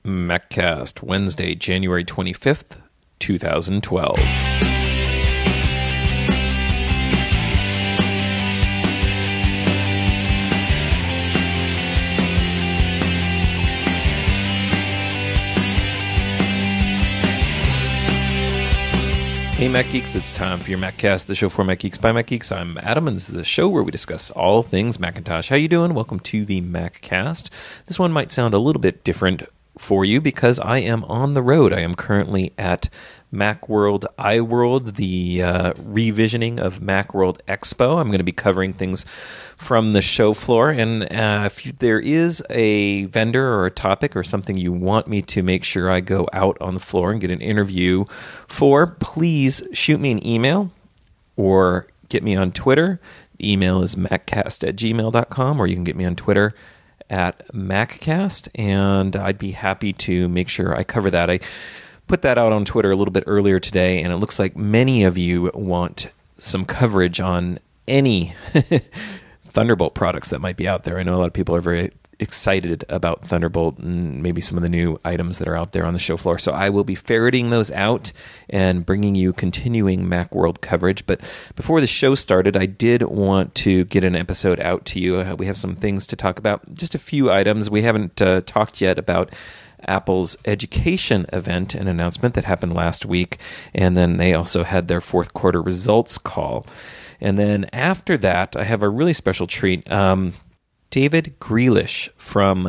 MacCast, Wednesday, January 25th, 2012. Hey Mac Geeks, it's time for your MacCast, the show for Mac Geeks by Mac Geeks. I'm Adam, and this is the show where we discuss all things Macintosh. How you doing? Welcome to the MacCast. This one might sound a little bit different for you because I am on the road. I am currently at Macworld iWorld, the revisioning of Macworld Expo. I'm going to be covering things from the show floor, and if there is a vendor or a topic or something you want me to make sure I go out on the floor and get an interview for, please shoot me an email or get me on Twitter. The email is maccast@gmail.com, or you can get me on Twitter at MacCast, and I'd be happy to make sure I cover that. I put that out on Twitter a little bit earlier today, and it looks like many of you want some coverage on any Thunderbolt products that might be out there. I know a lot of people are very excited about Thunderbolt and maybe some of the new items that are out there on the show floor. So I will be ferreting those out and bringing you continuing Macworld coverage. But before the show started, I did want to get an episode out to you. We have some things to talk about, just a few items. We haven't talked yet about Apple's education event, an announcement that happened last week, and then they also had their fourth quarter results call. And then after that, I have a really special treat. David Grealish from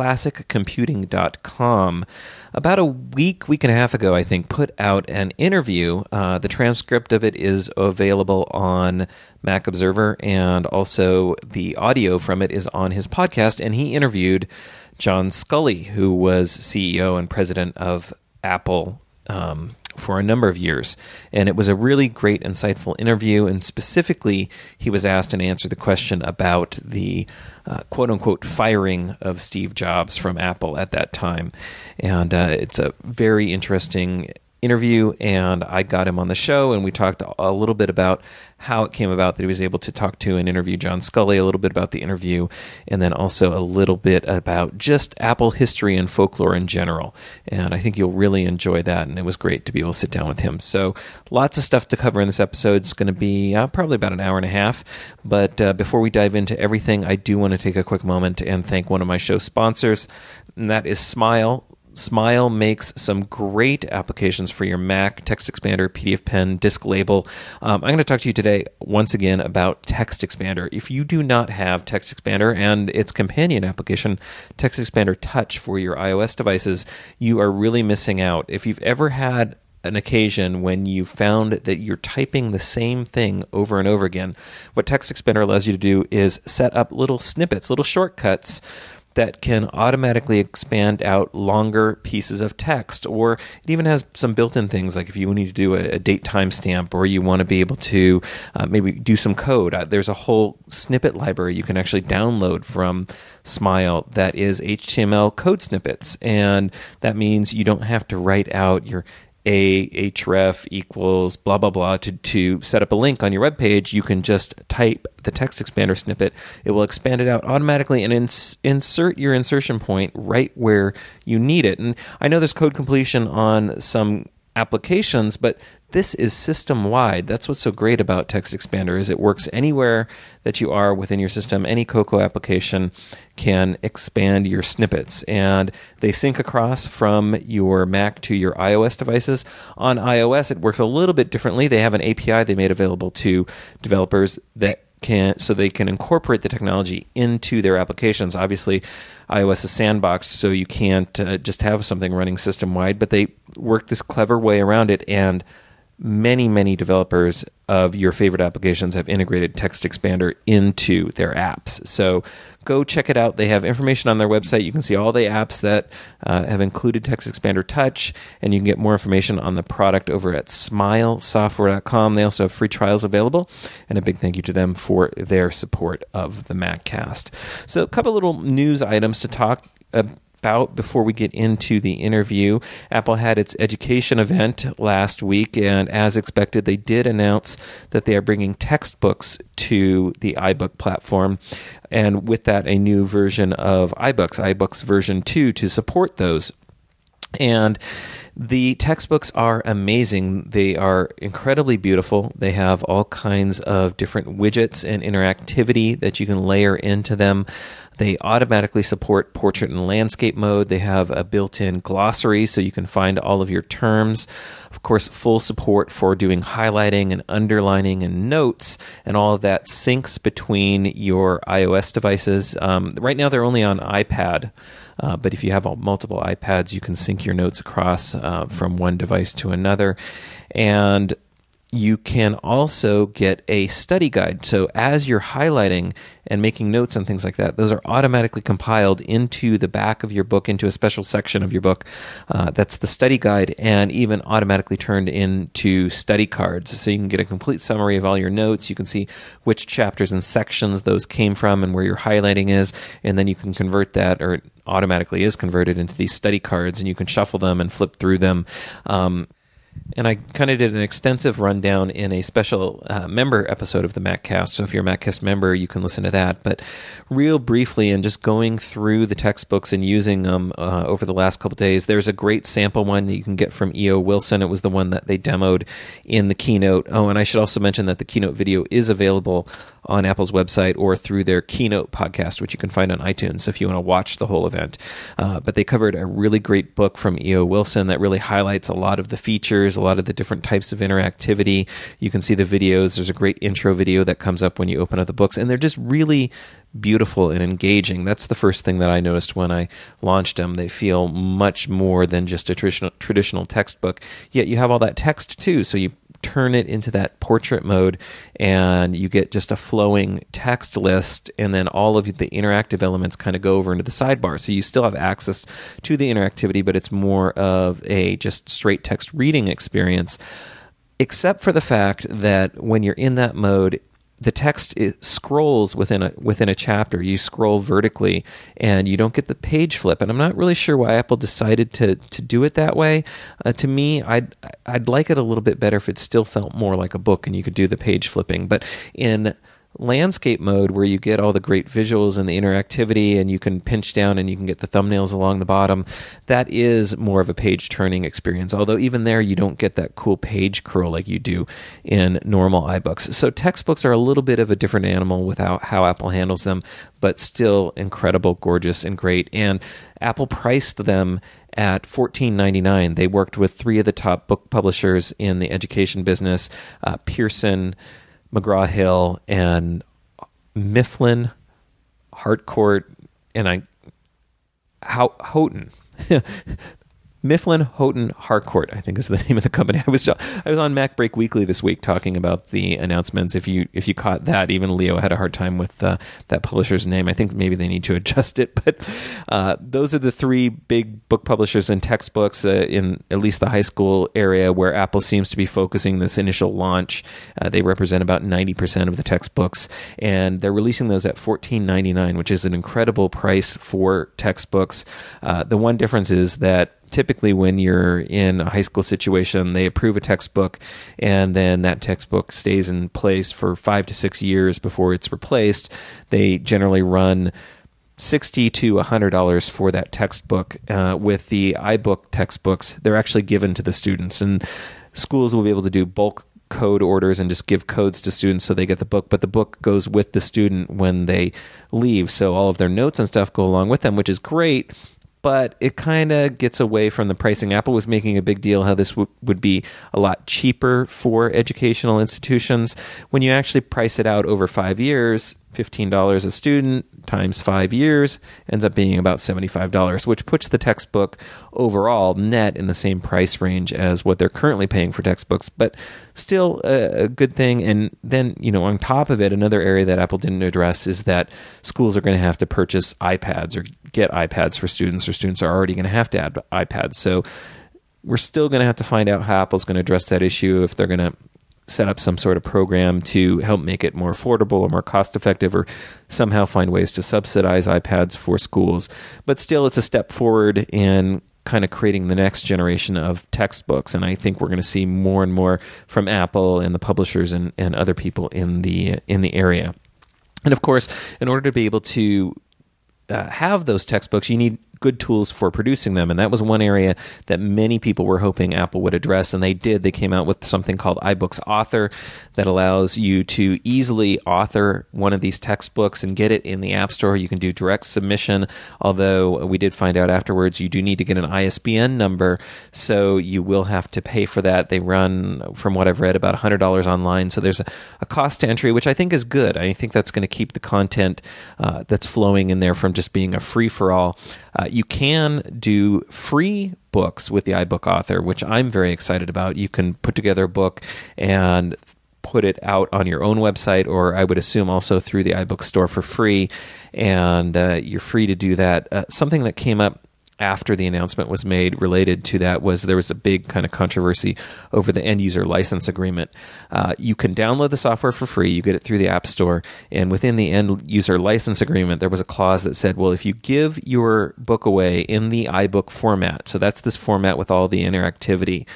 ClassicComputing.com, about a week and a half ago, I think, put out an interview. The transcript of it is available on Mac Observer, and also the audio from it is on his podcast, and he interviewed John Sculley, who was CEO and president of Apple for a number of years. And it was a really great, insightful interview, and specifically, he was asked and answered the question about the quote-unquote firing of Steve Jobs from Apple at that time. And it's a very interesting interview, and I got him on the show, and we talked a little bit about how it came about that he was able to talk to and interview John Sculley, a little bit about the interview, and then also a little bit about just Apple history and folklore in general. And I think you'll really enjoy that, and it was great to be able to sit down with him. So lots of stuff to cover in this episode. It's going to be probably about an hour and a half, but before we dive into everything, I do want to take a quick moment and thank one of my show sponsors, and that is Smile. Smile makes some great applications for your Mac, Text Expander, PDF Pen, Disk Label. I'm going to talk to you today once again about Text Expander. If you do not have Text Expander and its companion application, Text Expander Touch, for your iOS devices, you are really missing out. If you've ever had an occasion when you found that you're typing the same thing over and over again, what Text Expander allows you to do is set up little snippets, little shortcuts that can automatically expand out longer pieces of text. Or it even has some built-in things, like if you need to do a date timestamp, or you want to be able to maybe do some code. There's a whole snippet library you can actually download from Smile that is HTML code snippets. And that means you don't have to write out your href equals blah, blah, blah to set up a link on your web page. You can just type the Text Expander snippet. It will expand it out automatically and insert your insertion point right where you need it. And I know there's code completion on some applications, but this is system-wide. That's what's so great about Text Expander, is it works anywhere that you are within your system. Any Cocoa application can expand your snippets, and they sync across from your Mac to your iOS devices. On iOS, it works a little bit differently. They have an API they made available to developers so they can incorporate the technology into their applications. Obviously, iOS is sandboxed, so you can't just have something running system-wide, but they work this clever way around it, and many, many developers of your favorite applications have integrated Text Expander into their apps. So go check it out. They have information on their website. You can see all the apps that have included Text Expander Touch, and you can get more information on the product over at smilesoftware.com. They also have free trials available, and a big thank you to them for their support of the MacCast. So a couple little news items to talk about before we get into the interview. Apple had its education event last week, and as expected, they did announce that they are bringing textbooks to the iBook platform, and with that, a new version of iBooks version 2, to support those And the textbooks are amazing. They are incredibly beautiful. They have all kinds of different widgets and interactivity that you can layer into them. They automatically support portrait and landscape mode. They have a built-in glossary so you can find all of your terms. Of course, full support for doing highlighting and underlining and notes, and all of that syncs between your iOS devices. Right now, they're only on iPad. But if you have multiple iPads, you can sync your notes across from one device to another. And you can also get a study guide. So as you're highlighting and making notes and things like that, those are automatically compiled into the back of your book, into a special section of your book. That's the study guide, and even automatically turned into study cards. So you can get a complete summary of all your notes. You can see which chapters and sections those came from and where your highlighting is. And then you can convert that, or it automatically is converted, into these study cards, and you can shuffle them and flip through them. And I kind of did an extensive rundown in a special member episode of the MacCast. So if you're a MacCast member, you can listen to that. But real briefly, and just going through the textbooks and using them over the last couple of days, there's a great sample one that you can get from E.O. Wilson. It was the one that they demoed in the keynote. Oh, and I should also mention that the keynote video is available on Apple's website or through their Keynote podcast, which you can find on iTunes if you want to watch the whole event. But they covered a really great book from E.O. Wilson that really highlights a lot of the features, a lot of the different types of interactivity. You can see the videos. There's a great intro video that comes up when you open up the books, and they're just really beautiful and engaging. That's the first thing that I noticed when I launched them. They feel much more than just a traditional textbook, yet you have all that text too, so you turn it into that portrait mode and you get just a flowing text list, and then all of the interactive elements kind of go over into the sidebar. So you still have access to the interactivity, but it's more of a just straight text reading experience, except for the fact that when you're in that mode, the text scrolls within a chapter. You scroll vertically, and you don't get the page flip. And I'm not really sure why Apple decided to do it that way. To me, I'd like it a little bit better if it still felt more like a book and you could do the page flipping. But in landscape mode, where you get all the great visuals and the interactivity, and you can pinch down and you can get the thumbnails along the bottom, that is more of a page turning experience. Although even there, you don't get that cool page curl like you do in normal iBooks. So textbooks are a little bit of a different animal without how Apple handles them, but still incredible, gorgeous, and great. And Apple priced them at $14.99. They worked with 3 of the top book publishers in the education business, Pearson, McGraw-Hill, and Mifflin, Harcourt, and Houghton. Mifflin, Houghton, Harcourt, I think is the name of the company. I was on MacBreak Weekly this week talking about the announcements. If you caught that, even Leo had a hard time with that publisher's name. I think maybe they need to adjust it. But those are the 3 big book publishers and textbooks in at least the high school area where Apple seems to be focusing this initial launch. They represent about 90% of the textbooks, and they're releasing those at $14.99, which is an incredible price for textbooks. The one difference is that typically when you're in a high school situation, they approve a textbook, and then that textbook stays in place for 5 to 6 years before it's replaced. They generally run $60 to $100 for that textbook. With the iBook textbooks, they're actually given to the students, and schools will be able to do bulk code orders and just give codes to students so they get the book, but the book goes with the student when they leave. So all of their notes and stuff go along with them, which is great. But it kind of gets away from the pricing. Apple was making a big deal how this would be a lot cheaper for educational institutions. When you actually price it out over 5 years, $15 a student times 5 years ends up being about $75, which puts the textbook overall net in the same price range as what they're currently paying for textbooks, but still a good thing. And then, on top of it, another area that Apple didn't address is that schools are going to have to purchase iPads or get iPads for students, or students are already going to have to add iPads. So we're still going to have to find out how Apple's going to address that issue, if they're going to set up some sort of program to help make it more affordable or more cost-effective, or somehow find ways to subsidize iPads for schools. But still, it's a step forward in kind of creating the next generation of textbooks, and I think we're going to see more and more from Apple and the publishers and other people in the area. And of course, in order to be able to have those textbooks, you need good tools for producing them. And that was one area that many people were hoping Apple would address, and they did. They came out with something called iBooks Author that allows you to easily author one of these textbooks and get it in the App Store. You can do direct submission, although we did find out afterwards you do need to get an ISBN number, so you will have to pay for that. They run, from what I've read, about $100 online, so there's a cost to entry, which I think is good. I think that's going to keep the content that's flowing in there from just being a free-for-all. You can do free books with the iBook Author, which I'm very excited about. You can put together a book and put it out on your own website, or I would assume also through the iBook store for free, and you're free to do that. Something that came up after the announcement was made related to that was there was a big kind of controversy over the end user license agreement. You can download the software for free. You get it through the App Store. And within the end user license agreement, there was a clause that said, well, if you give your book away in the iBook format, so that's this format with all the interactivity,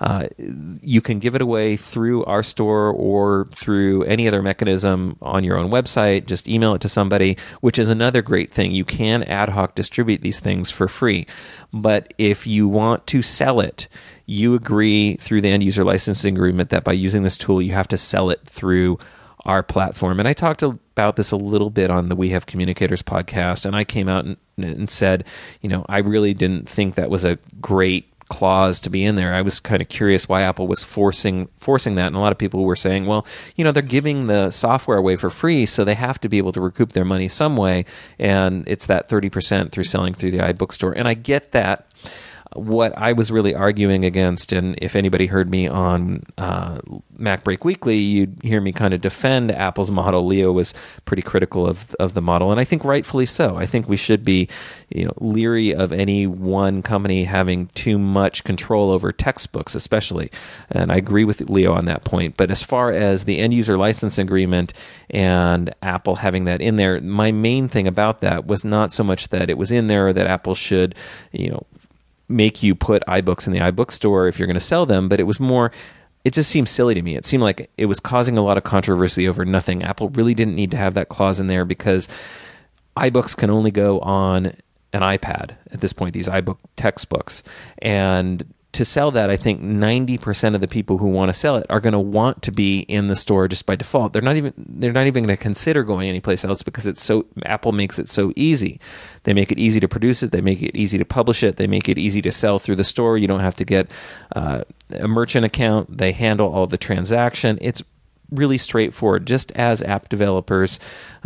you can give it away through our store or through any other mechanism on your own website. Just email it to somebody, which is another great thing. You can ad hoc distribute these things for free. But if you want to sell it, you agree through the end user licensing agreement that by using this tool, you have to sell it through our platform. And I talked about this a little bit on the We Have Communicators podcast, and I came out and said, I really didn't think that was a great clause to be in there. I was kind of curious why Apple was forcing that, and a lot of people were saying, well, they're giving the software away for free, so they have to be able to recoup their money some way, and it's that 30% through selling through the iBook store. And I get that. What I was really arguing against, and if anybody heard me on Mac Break Weekly, you'd hear me kind of defend Apple's model. Leo was pretty critical of the model, and I think rightfully so. I think we should be leery of any one company having too much control over textbooks, especially. And I agree with Leo on that point. But as far as the end-user license agreement and Apple having that in there, my main thing about that was not so much that it was in there or that Apple should, make you put iBooks in the iBook store if you're going to sell them, but it was more, it just seemed silly to me. It seemed like it was causing a lot of controversy over nothing. Apple really didn't need to have that clause in there because iBooks can only go on an iPad at this point, these iBook textbooks. And to sell that, I think 90% of the people who want to sell it are going to want to be in the store just by default. They're not even going to consider going anyplace else because Apple makes it so easy. They make it easy to produce it. They make it easy to publish it. They make it easy to sell through the store. You don't have to get a merchant account. They handle all the transaction. It's really straightforward. Just as app developers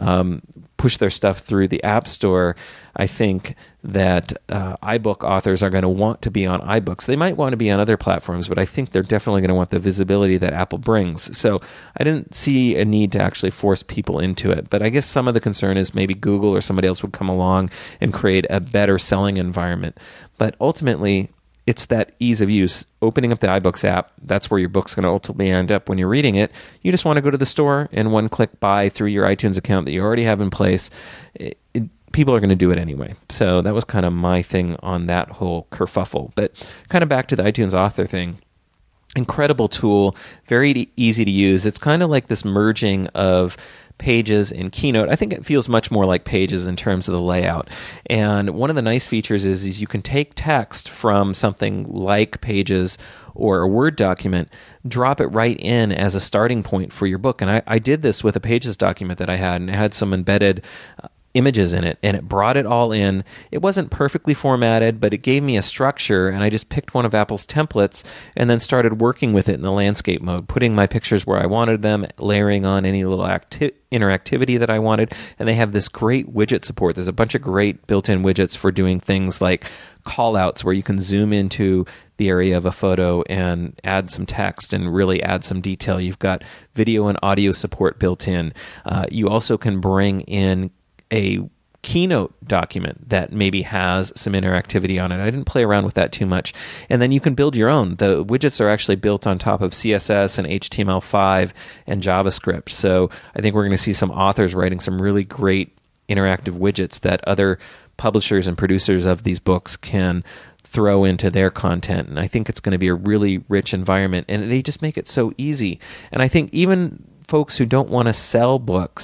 push their stuff through the App Store, I think that iBook authors are going to want to be on iBooks. They might want to be on other platforms, but I think they're definitely going to want the visibility that Apple brings. So I didn't see a need to actually force people into it. But I guess some of the concern is maybe Google or somebody else would come along and create a better selling environment. But ultimately, it's that ease of use. Opening up the iBooks app, that's where your book's going to ultimately end up when you're reading it. You just want to go to the store and one-click buy through your iTunes account that you already have in place. People are going to do it anyway. So that was kind of my thing on that whole kerfuffle. But kind of back to the iTunes Author thing. Incredible tool, very easy to use. It's kind of like this merging of Pages and Keynote. I think it feels much more like Pages in terms of the layout. And one of the nice features is you can take text from something like Pages or a Word document, drop it right in as a starting point for your book. And I did this with a Pages document that I had, and it had some embedded images in it, and it brought it all in. It wasn't perfectly formatted, but it gave me a structure, and I just picked one of Apple's templates and then started working with it in the landscape mode, putting my pictures where I wanted them, layering on any little interactivity that I wanted, and they have this great widget support. There's a bunch of great built-in widgets for doing things like call-outs where you can zoom into the area of a photo and add some text and really add some detail. You've got video and audio support built in. You also can bring in a Keynote document that maybe has some interactivity on it. I didn't play around with that too much. And then you can build your own. The widgets are actually built on top of CSS and HTML5 and JavaScript. So I think we're going to see some authors writing some really great interactive widgets that other publishers and producers of these books can throw into their content. And I think it's going to be a really rich environment. And they just make it so easy. And I think even folks who don't want to sell books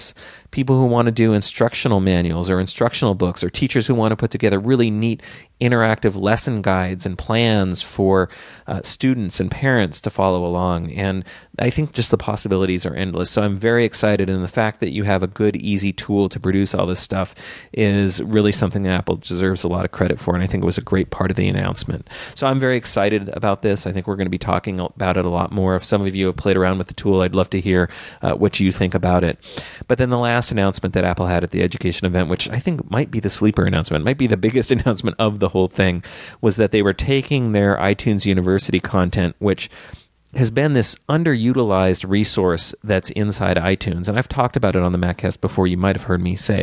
people who want to do instructional manuals or instructional books, or teachers who want to put together really neat interactive lesson guides and plans for students and parents to follow along. And I think just the possibilities are endless. So I'm very excited, and the fact that you have a good, easy tool to produce all this stuff is really something that Apple deserves a lot of credit for, and I think it was a great part of the announcement. So I'm very excited about this. I think we're going to be talking about it a lot more. If some of you have played around with the tool, I'd love to hear what you think about it. But then the last announcement that Apple had at the education event, which I think might be the sleeper announcement, might be the biggest announcement of the whole thing, was that they were taking their iTunes University content, which has been this underutilized resource that's inside iTunes. And I've talked about it on the MacCast before. You might have heard me say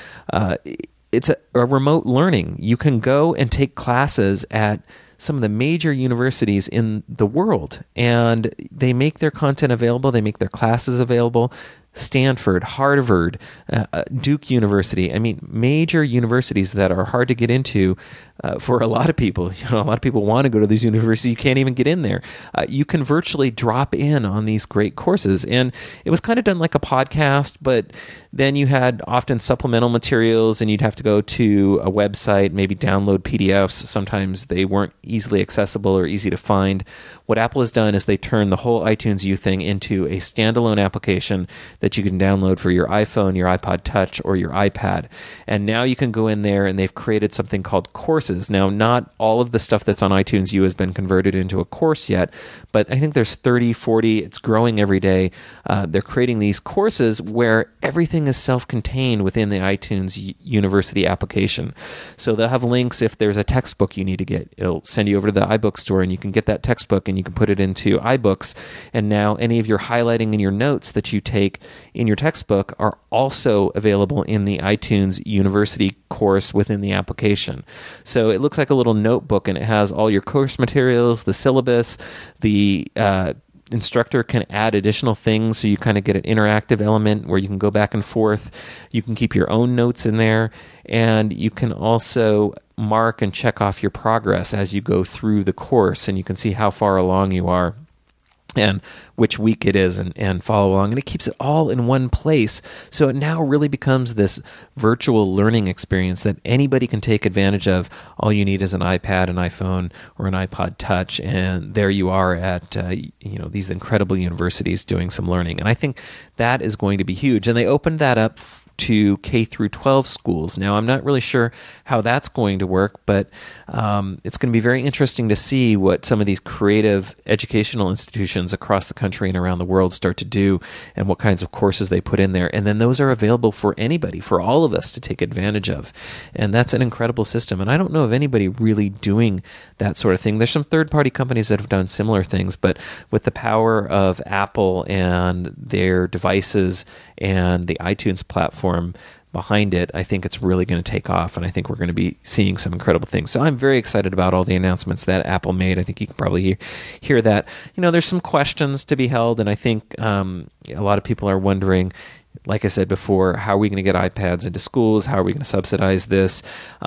it. It's a remote learning. You can go and take classes at some of the major universities in the world, and they make their content available. They make their classes available. Stanford, Harvard, Duke University. I mean, major universities that are hard to get into for a lot of people. A lot of people want to go to these universities. You can't even get in there. You can virtually drop in on these great courses. And it was kind of done like a podcast, but then you had often supplemental materials, and you'd have to go to a website, maybe download PDFs. Sometimes they weren't easily accessible or easy to find. What Apple has done is they turned the whole iTunes U thing into a standalone application that you can download for your iPhone, your iPod Touch, or your iPad. And now you can go in there, and they've created something called courses. Now, not all of the stuff that's on iTunes U has been converted into a course yet, but I think there's 30, 40. It's growing every day. They're creating these courses where everything is self-contained within the iTunes University application. So they'll have links if there's a textbook you need to get. It'll send you over to the iBook store, and you can get that textbook, and you can put it into iBooks. And now any of your highlighting and your notes that you take in your textbook are also available in the iTunes University course within the application. So it looks like a little notebook, and it has all your course materials, the syllabus, the instructor can add additional things, so you kind of get an interactive element where you can go back and forth. You can keep your own notes in there, and you can also mark and check off your progress as you go through the course, and you can see how far along you are and which week it is, and follow along. And it keeps it all in one place. So it now really becomes this virtual learning experience that anybody can take advantage of. All you need is an iPad, an iPhone, or an iPod Touch, and there you are at these incredible universities doing some learning. And I think that is going to be huge. And they opened that up to K through 12 schools. Now, I'm not really sure how that's going to work, but it's going to be very interesting to see what some of these creative educational institutions across the country and around the world start to do, and what kinds of courses they put in there. And then those are available for anybody, for all of us to take advantage of. And that's an incredible system. And I don't know of anybody really doing that sort of thing. There's some third-party companies that have done similar things, but with the power of Apple and their devices and the iTunes platform behind it, I think it's really going to take off, and I think we're going to be seeing some incredible things. So I'm very excited about all the announcements that Apple made. I think you can probably hear that. There's some questions to be held, and I think a lot of people are wondering, like I said before, how are we going to get iPads into schools? How are we going to subsidize this?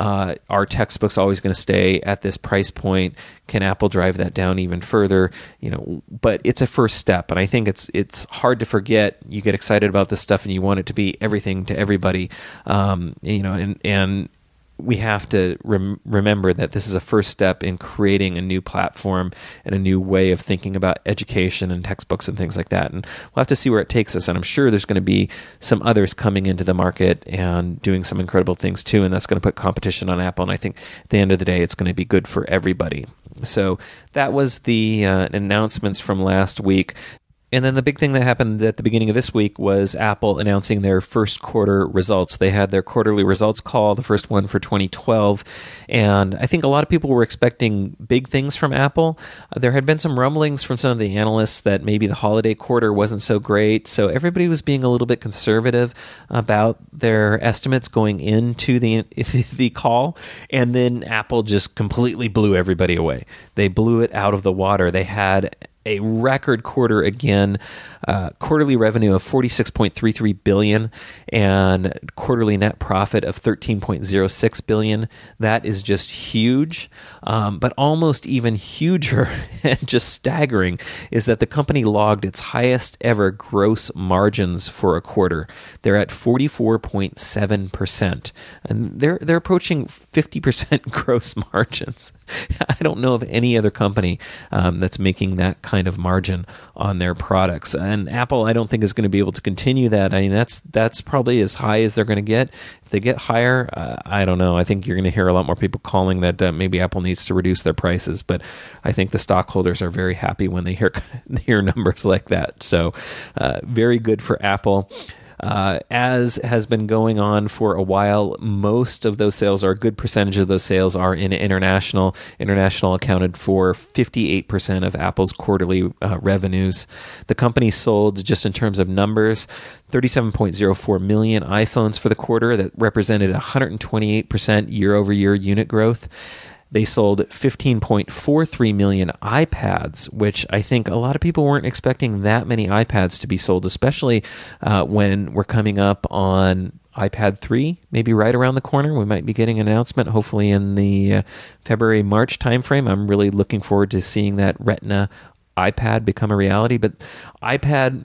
Are textbooks always going to stay at this price point? Can Apple drive that down even further? But it's a first step, and I think it's hard to forget. You get excited about this stuff, and you want it to be everything to everybody. And we have to remember that this is a first step in creating a new platform and a new way of thinking about education and textbooks and things like that. And we'll have to see where it takes us. And I'm sure there's going to be some others coming into the market and doing some incredible things too. And that's going to put competition on Apple. And I think at the end of the day, it's going to be good for everybody. So that was the announcements from last week. And then the big thing that happened at the beginning of this week was Apple announcing their first quarter results. They had their quarterly results call, the first one for 2012. And I think a lot of people were expecting big things from Apple. There had been some rumblings from some of the analysts that maybe the holiday quarter wasn't so great. So everybody was being a little bit conservative about their estimates going into the call. And then Apple just completely blew everybody away. They blew it out of the water. They had a record quarter again, quarterly revenue of $46.33 billion and quarterly net profit of $13.06 billion. That is just huge, but almost even huger and just staggering is that the company logged its highest ever gross margins for a quarter. They're at 44.7%, and they're approaching 50% gross margins. I don't know of any other company that's making that kind of margin on their products. And Apple, I don't think, is going to be able to continue that. I mean, that's probably as high as they're going to get. If they get higher, I don't know. I think you're going to hear a lot more people calling that maybe Apple needs to reduce their prices. But I think the stockholders are very happy when they hear numbers like that. So very good for Apple. As has been going on for a while, most of those sales, or a good percentage of those sales, are in international. International accounted for 58% of Apple's quarterly revenues. The company sold, just in terms of numbers, 37.04 million iPhones for the quarter. That represented 128% year-over-year unit growth. They sold 15.43 million iPads, which I think a lot of people weren't expecting that many iPads to be sold, especially when we're coming up on iPad 3, maybe right around the corner. We might be getting an announcement, hopefully in the February-March timeframe. I'm really looking forward to seeing that Retina iPad become a reality. But iPad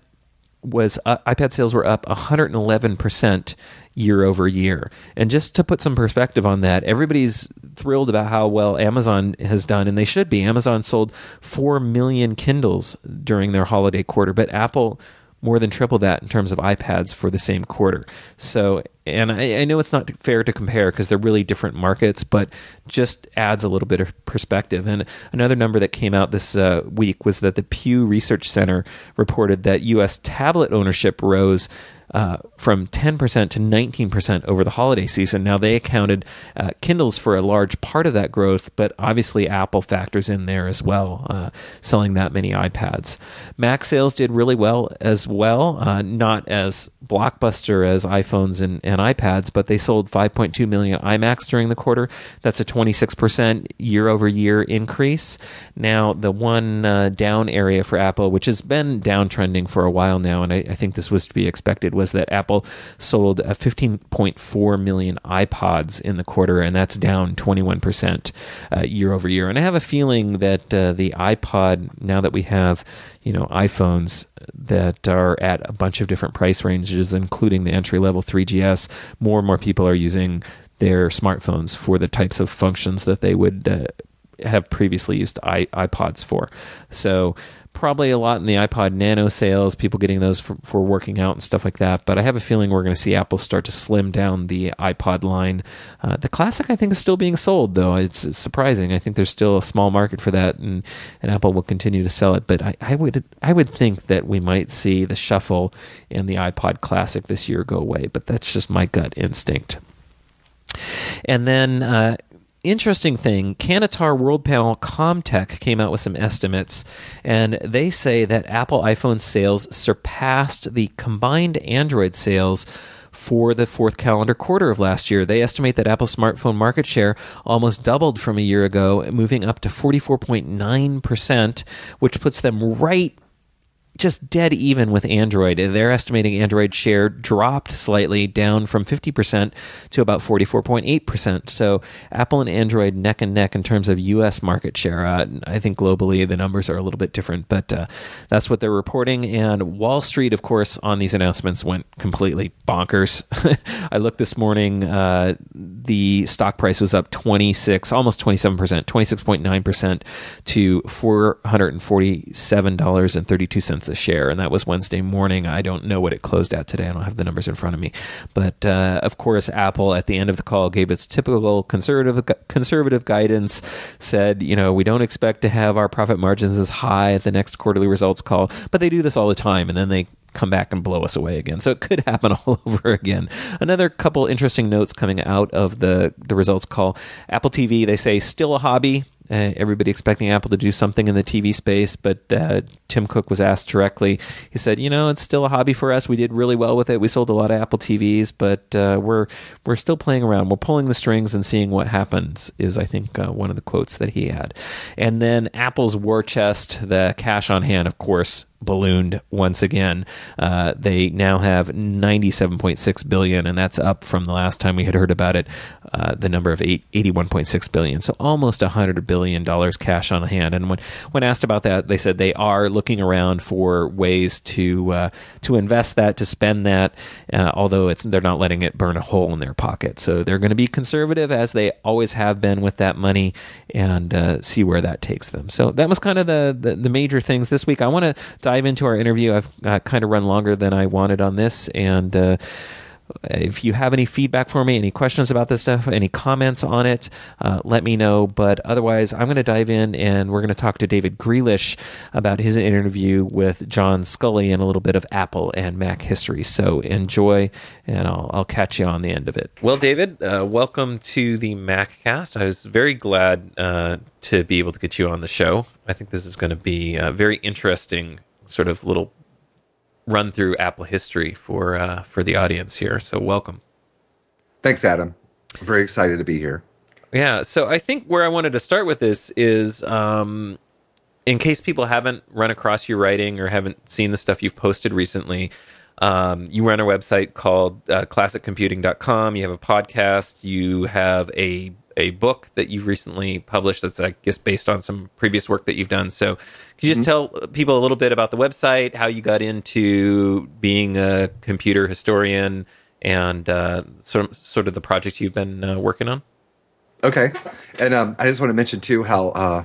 sales were up 111% year over year. And just to put some perspective on that, everybody's thrilled about how well Amazon has done, and they should be. Amazon sold 4 million Kindles during their holiday quarter, but Apple more than triple that in terms of iPads for the same quarter. So, and I know it's not fair to compare because they're really different markets, but just adds a little bit of perspective. And another number that came out this week was that the Pew Research Center reported that U.S. tablet ownership rose from 10% to 19% over the holiday season. Now, they accounted Kindles for a large part of that growth, but obviously Apple factors in there as well, selling that many iPads. Mac sales did really well as well, not as blockbuster as iPhones and iPads, but they sold 5.2 million iMacs during the quarter. That's a 26% year-over-year increase. Now, the one down area for Apple, which has been downtrending for a while now, and I think this was to be expected, was that Apple sold 15.4 million iPods in the quarter, and that's down 21% year over year. And I have a feeling that the iPod, now that we have iPhones that are at a bunch of different price ranges, including the entry-level 3GS, more and more people are using their smartphones for the types of functions that they would have previously used iPods for. So probably a lot in the iPod Nano sales, people getting those for working out and stuff like that. But I have a feeling we're going to see Apple start to slim down the iPod line. The Classic, I think, is still being sold, though. It's surprising. I think there's still a small market for that, and Apple will continue to sell it. But I would think that we might see the Shuffle and the iPod Classic this year go away. But that's just my gut instinct. And then interesting thing, Canatar World Panel Comtech came out with some estimates, and they say that Apple iPhone sales surpassed the combined Android sales for the fourth calendar quarter of last year. They estimate that Apple's smartphone market share almost doubled from a year ago, moving up to 44.9%, which puts them right just dead even with Android. They're estimating Android share dropped slightly, down from 50% to about 44.8%. So Apple and Android neck and neck in terms of U.S. market share. I think globally the numbers are a little bit different, but that's what they're reporting. And Wall Street, of course, on these announcements went completely bonkers. I looked this morning, the stock price was up almost 27%, 26.9% to $447.32 a share, and that was Wednesday morning. I don't know what it closed at today. I don't have the numbers in front of me. But of course, Apple at the end of the call gave its typical conservative guidance, said, we don't expect to have our profit margins as high at the next quarterly results call, but they do this all the time, and then they come back and blow us away again. So it could happen all over again. Another couple interesting notes coming out of the results call. Apple TV, they say, still a hobby. everybody expecting Apple to do something in the TV space, but Tim Cook was asked directly. He said, it's still a hobby for us. We did really well with it. We sold a lot of Apple TVs, but we're still playing around. We're pulling the strings and seeing what happens, is I think one of the quotes that he had. And then Apple's war chest, the cash on hand, of course, ballooned once again. They now have $97.6 billion, and that's up from the last time we had heard about it, the number of $81.6 billion. So almost $100 billion cash on hand. And when asked about that, they said they are looking around for ways to invest that, to spend that, although they're not letting it burn a hole in their pocket. So they're going to be conservative, as they always have been with that money, and see where that takes them. So that was kind of the major things this week. I want to dive into our interview. I've kind of run longer than I wanted on this, and if you have any feedback for me, any questions about this stuff, any comments on it, let me know. But otherwise, I'm going to dive in, and we're going to talk to David Grealish about his interview with John Sculley and a little bit of Apple and Mac history. So enjoy, and I'll catch you on the end of it. Well, David, welcome to the MacCast. I was very glad to be able to get you on the show. I think this is going to be a very interesting sort of little run through Apple history for the audience here. So welcome. Thanks, Adam. I'm very excited to be here. Yeah. So I think where I wanted to start with this is, in case people haven't run across your writing or haven't seen the stuff you've posted recently, you run a website called classiccomputing.com. You have a podcast. You have a book that you've recently published that's, I guess, based on some previous work that you've done. So can you just tell people a little bit about the website, how you got into being a computer historian, and sort of the project you've been working on? Okay. And I just want to mention, too, how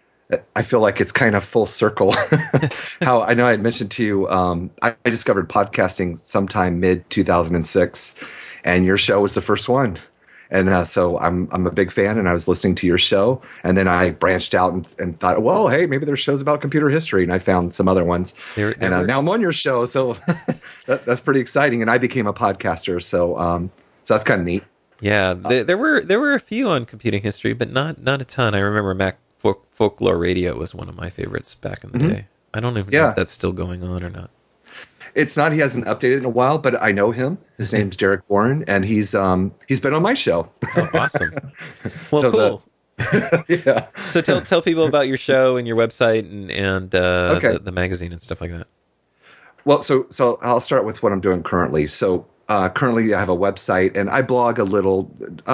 I feel like it's kind of full circle. How I know I had mentioned to you, I discovered podcasting sometime mid-2006, and your show was the first one. And so I'm a big fan, and I was listening to your show, and then I branched out and thought, well, hey, maybe there's shows about computer history, and I found some other ones. Now I'm on your show, so that's pretty exciting. And I became a podcaster, so that's kind of neat. Yeah, there were a few on computing history, but not a ton. I remember Mac Folklore Radio was one of my favorites back in the day. I don't even know if that's still going on or not. It's not. He hasn't updated in a while, but I know him. His name's Derek Warren, and he's been on my show. Oh, awesome! Well, so cool. Yeah. So tell people about your show and your website and the magazine and stuff like that. Well, so I'll start with what I'm doing currently. So currently, I have a website, and I blog a little.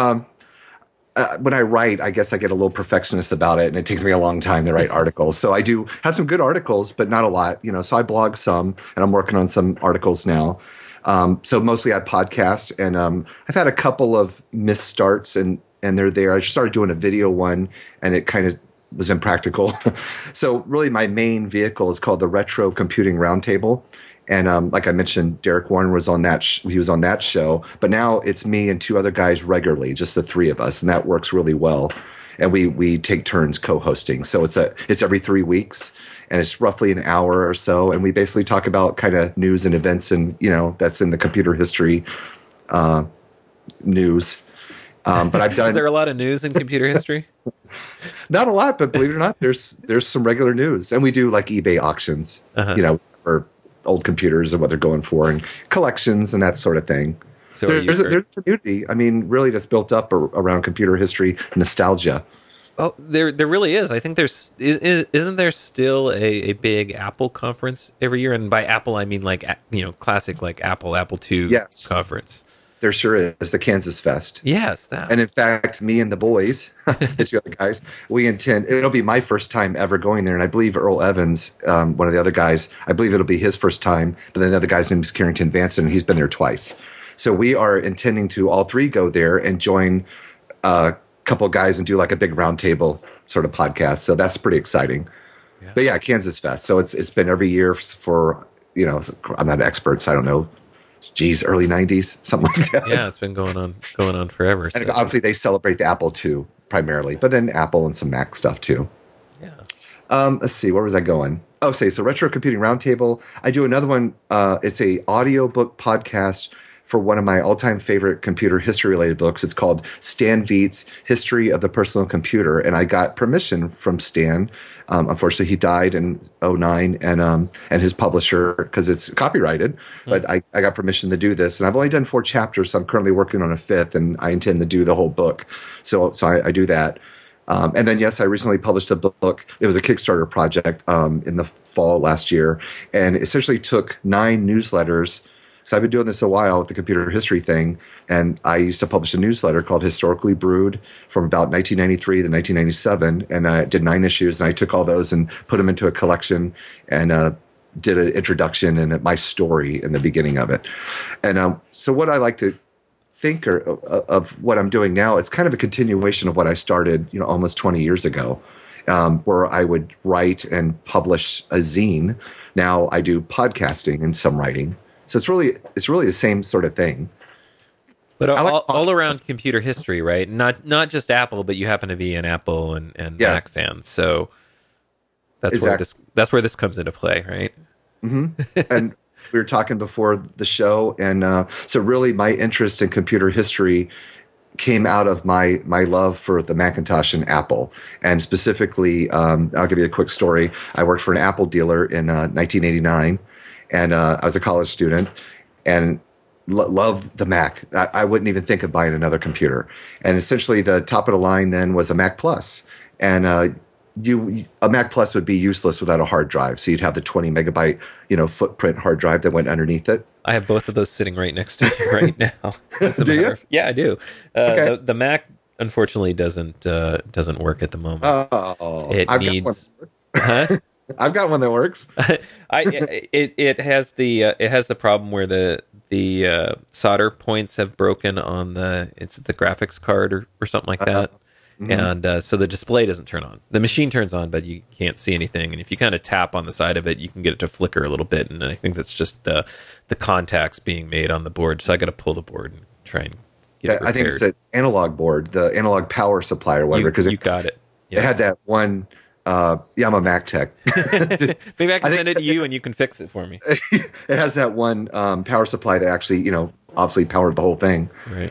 When I write, I guess I get a little perfectionist about it, and it takes me a long time to write articles. So I do have some good articles, but not a lot, So I blog some, and I'm working on some articles now. So mostly I podcast, and I've had a couple of misstarts, and they're there. I just started doing a video one, and it kind of was impractical. So really, my main vehicle is called the Retro Computing Roundtable. And like I mentioned, Derek Warren was on that. He was on that show, but now it's me and two other guys regularly, just the three of us, and that works really well. And we take turns co-hosting, so it's every 3 weeks, and it's roughly an hour or so, and we basically talk about kind of news and events, and that's in the computer history news. But I've done. Is there a lot of news in computer history? Not a lot, but believe it or not, there's some regular news, and we do like eBay auctions, for old computers and what they're going for, and collections and that sort of thing. So there's a community, really that's built up around computer history nostalgia. Oh, there really is. I think isn't there still a big Apple conference every year? And by Apple, I mean classic like Apple II conference. There sure is, the Kansas Fest. Yes, that. And in fact, me and the boys, the two other guys, it'll be my first time ever going there. And I believe Earl Evans, one of the other guys, I believe it'll be his first time. But then the other guy's name is Carrington Vanson, and he's been there twice. So we are intending to all three go there and join a couple of guys and do like a big roundtable sort of podcast. So that's pretty exciting. Yeah. But yeah, Kansas Fest. So it's been every year for, I'm not an expert, so I don't know. Early 90s, something like that. Yeah, it's been going on forever. And obviously they celebrate the Apple II primarily, but then Apple and some Mac stuff too. Yeah. Let's see, where was I going? So Retro Computing Roundtable. I do another one. It's a audiobook podcast for one of my all-time favorite computer history-related books. It's called Stan Viet's History of the Personal Computer, and I got permission from Stan. Unfortunately, he died in '09, and his publisher, because it's copyrighted. But I got permission to do this, and I've only done 4 chapters. So I'm currently working on a 5th, and I intend to do the whole book. So I do that. And then, yes, I recently published a book. It was a Kickstarter project in the fall last year, and essentially took 9 newsletters. So I've been doing this a while with the computer history thing, and I used to publish a newsletter called Historically Brewed from about 1993 to 1997, and I did 9 issues, and I took all those and put them into a collection and did an introduction and my story in the beginning of it. And so what I like to think of what I'm doing now, it's kind of a continuation of what I started, almost 20 years ago, where I would write and publish a zine. Now I do podcasting and some writing. So it's really the same sort of thing. But all around computer history, right? Not just Apple, but you happen to be an Apple and Mac fan, so that's where this comes into play, right? Mm-hmm. And we were talking before the show, and so really my interest in computer history came out of my love for the Macintosh and Apple. And specifically, I'll give you a quick story. I worked for an Apple dealer in 1989, and I was a college student, and loved the Mac. I wouldn't even think of buying another computer. And essentially the top of the line then was a Mac Plus. And a Mac Plus would be useless without a hard drive. So you'd have the 20 megabyte, footprint hard drive that went underneath it. I have both of those sitting right next to me right now. Do you? Yeah, I do. Okay. The Mac unfortunately doesn't work at the moment. Oh, it needs. Huh? I've got one that works. It has the problem where the solder points have broken on the graphics card or something like that. Mm-hmm. And so the display doesn't turn on. The machine turns on, but you can't see anything. And if you kind of tap on the side of it, you can get it to flicker a little bit. And I think that's just the contacts being made on the board. So I got to pull the board and try and get it repaired. I think it's an analog board, the analog power supply or whatever. You got it. Yeah. It had that one. I'm a Mac tech. Maybe I can send it to you and you can fix it for me. It has that one power supply that actually, obviously powered the whole thing. Right.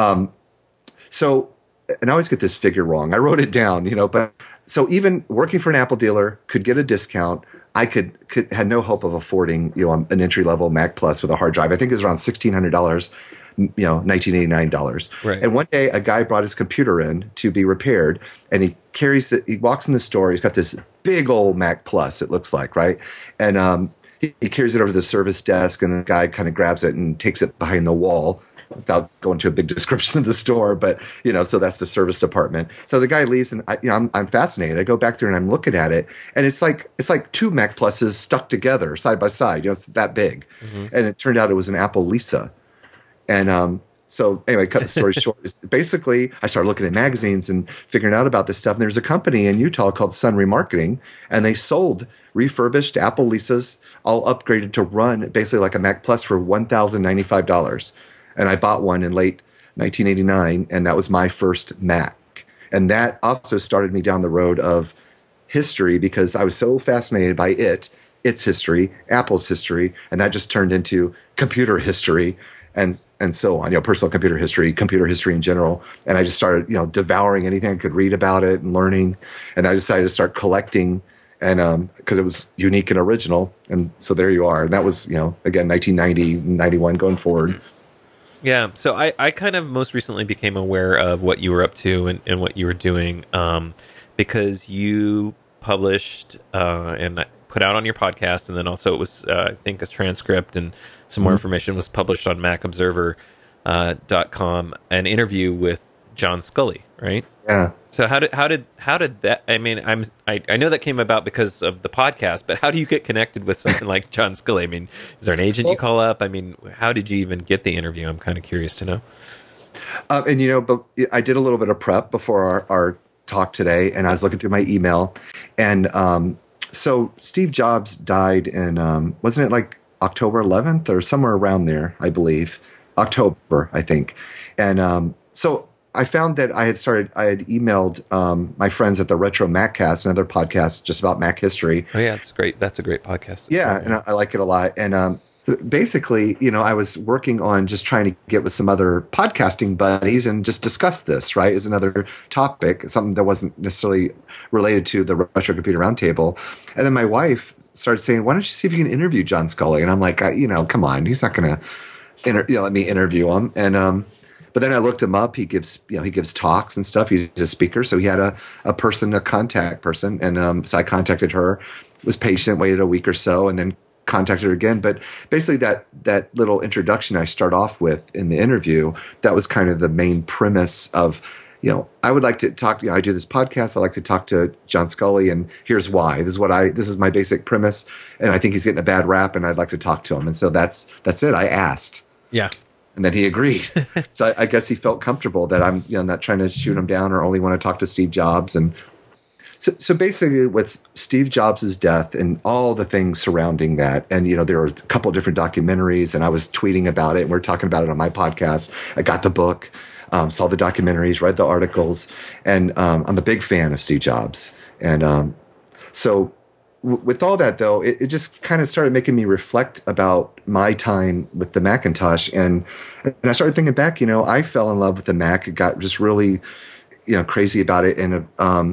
So, and I always get this figure wrong. I wrote it down, but so even working for an Apple dealer could get a discount. I had no hope of affording, an entry level Mac Plus with a hard drive. I think it was around $1,600. $1989. Right. And one day a guy brought his computer in to be repaired, and he walks in the store. He's got this big old Mac Plus, it looks like, right? And he carries it over to the service desk, and the guy kind of grabs it and takes it behind the wall without going to a big description of the store. But, so that's the service department. So the guy leaves, and I'm fascinated. I go back there and I'm looking at it, and it's like 2 Mac Pluses stuck together side by side. It's that big. Mm-hmm. And it turned out it was an Apple Lisa. And so anyway, cut the story short. Basically, I started looking at magazines and figuring out about this stuff. And there's a company in Utah called Sun Remarketing, and they sold refurbished Apple Lisas, all upgraded to run basically like a Mac Plus for $1,095. And I bought one in late 1989, and that was my first Mac. And that also started me down the road of history because I was so fascinated by its history, Apple's history, and that just turned into computer history. And so on, personal computer history in general. And I just started, devouring anything I could read about it and learning. And I decided to start collecting, and because it was unique and original. And so there you are. And that was, again, 1990, 91 going forward. Yeah. So I kind of most recently became aware of what you were up to and what you were doing because you published and put out on your podcast, and then also it was I think a transcript and some more information was published on MacObserver.com, an interview with John Sculley, right? Yeah. So how did that? I mean, I know that came about because of the podcast, but how do you get connected with someone like John Sculley? I mean, is there an agent you call up? I mean, how did you even get the interview? I'm kind of curious to know. But I did a little bit of prep before our talk today, and I was looking through my email, and so Steve Jobs died in wasn't it like October 11th or somewhere around there, I believe. October, I think. And so I found that I had emailed my friends at the Retro Maccast, another podcast just about Mac history. Oh yeah, that's great. That's a great podcast. Yeah, and I like it a lot. And basically, I was working on just trying to get with some other podcasting buddies and just discuss this, right, as another topic, something that wasn't necessarily related to the Retro Computer Roundtable. And then my wife started saying, why don't you see if you can interview John Scully? And I'm like, come on, he's not going to let me interview him. And but then I looked him up. He gives talks and stuff. He's a speaker. So he had a contact person. And so I contacted her, was patient, waited a week or so, and then contacted her again. But basically that little introduction I start off with in the interview, that was kind of the main premise of, I would like to talk, I do this podcast. I like to talk to John Scully, and here's why. This is my basic premise. And I think he's getting a bad rap, and I'd like to talk to him. And so that's it. I asked. Yeah. And then he agreed. So I guess he felt comfortable that I'm, not trying to shoot him down or only want to talk to Steve Jobs. And so basically with Steve Jobs' death and all the things surrounding that, and, there were a couple of different documentaries, and I was tweeting about it, and we're talking about it on my podcast. I got the book, saw the documentaries, read the articles, and I'm a big fan of Steve Jobs. And so with all that, though, it just kind of started making me reflect about my time with the Macintosh. And I started thinking back, I fell in love with the Mac. It got just really, crazy about it. And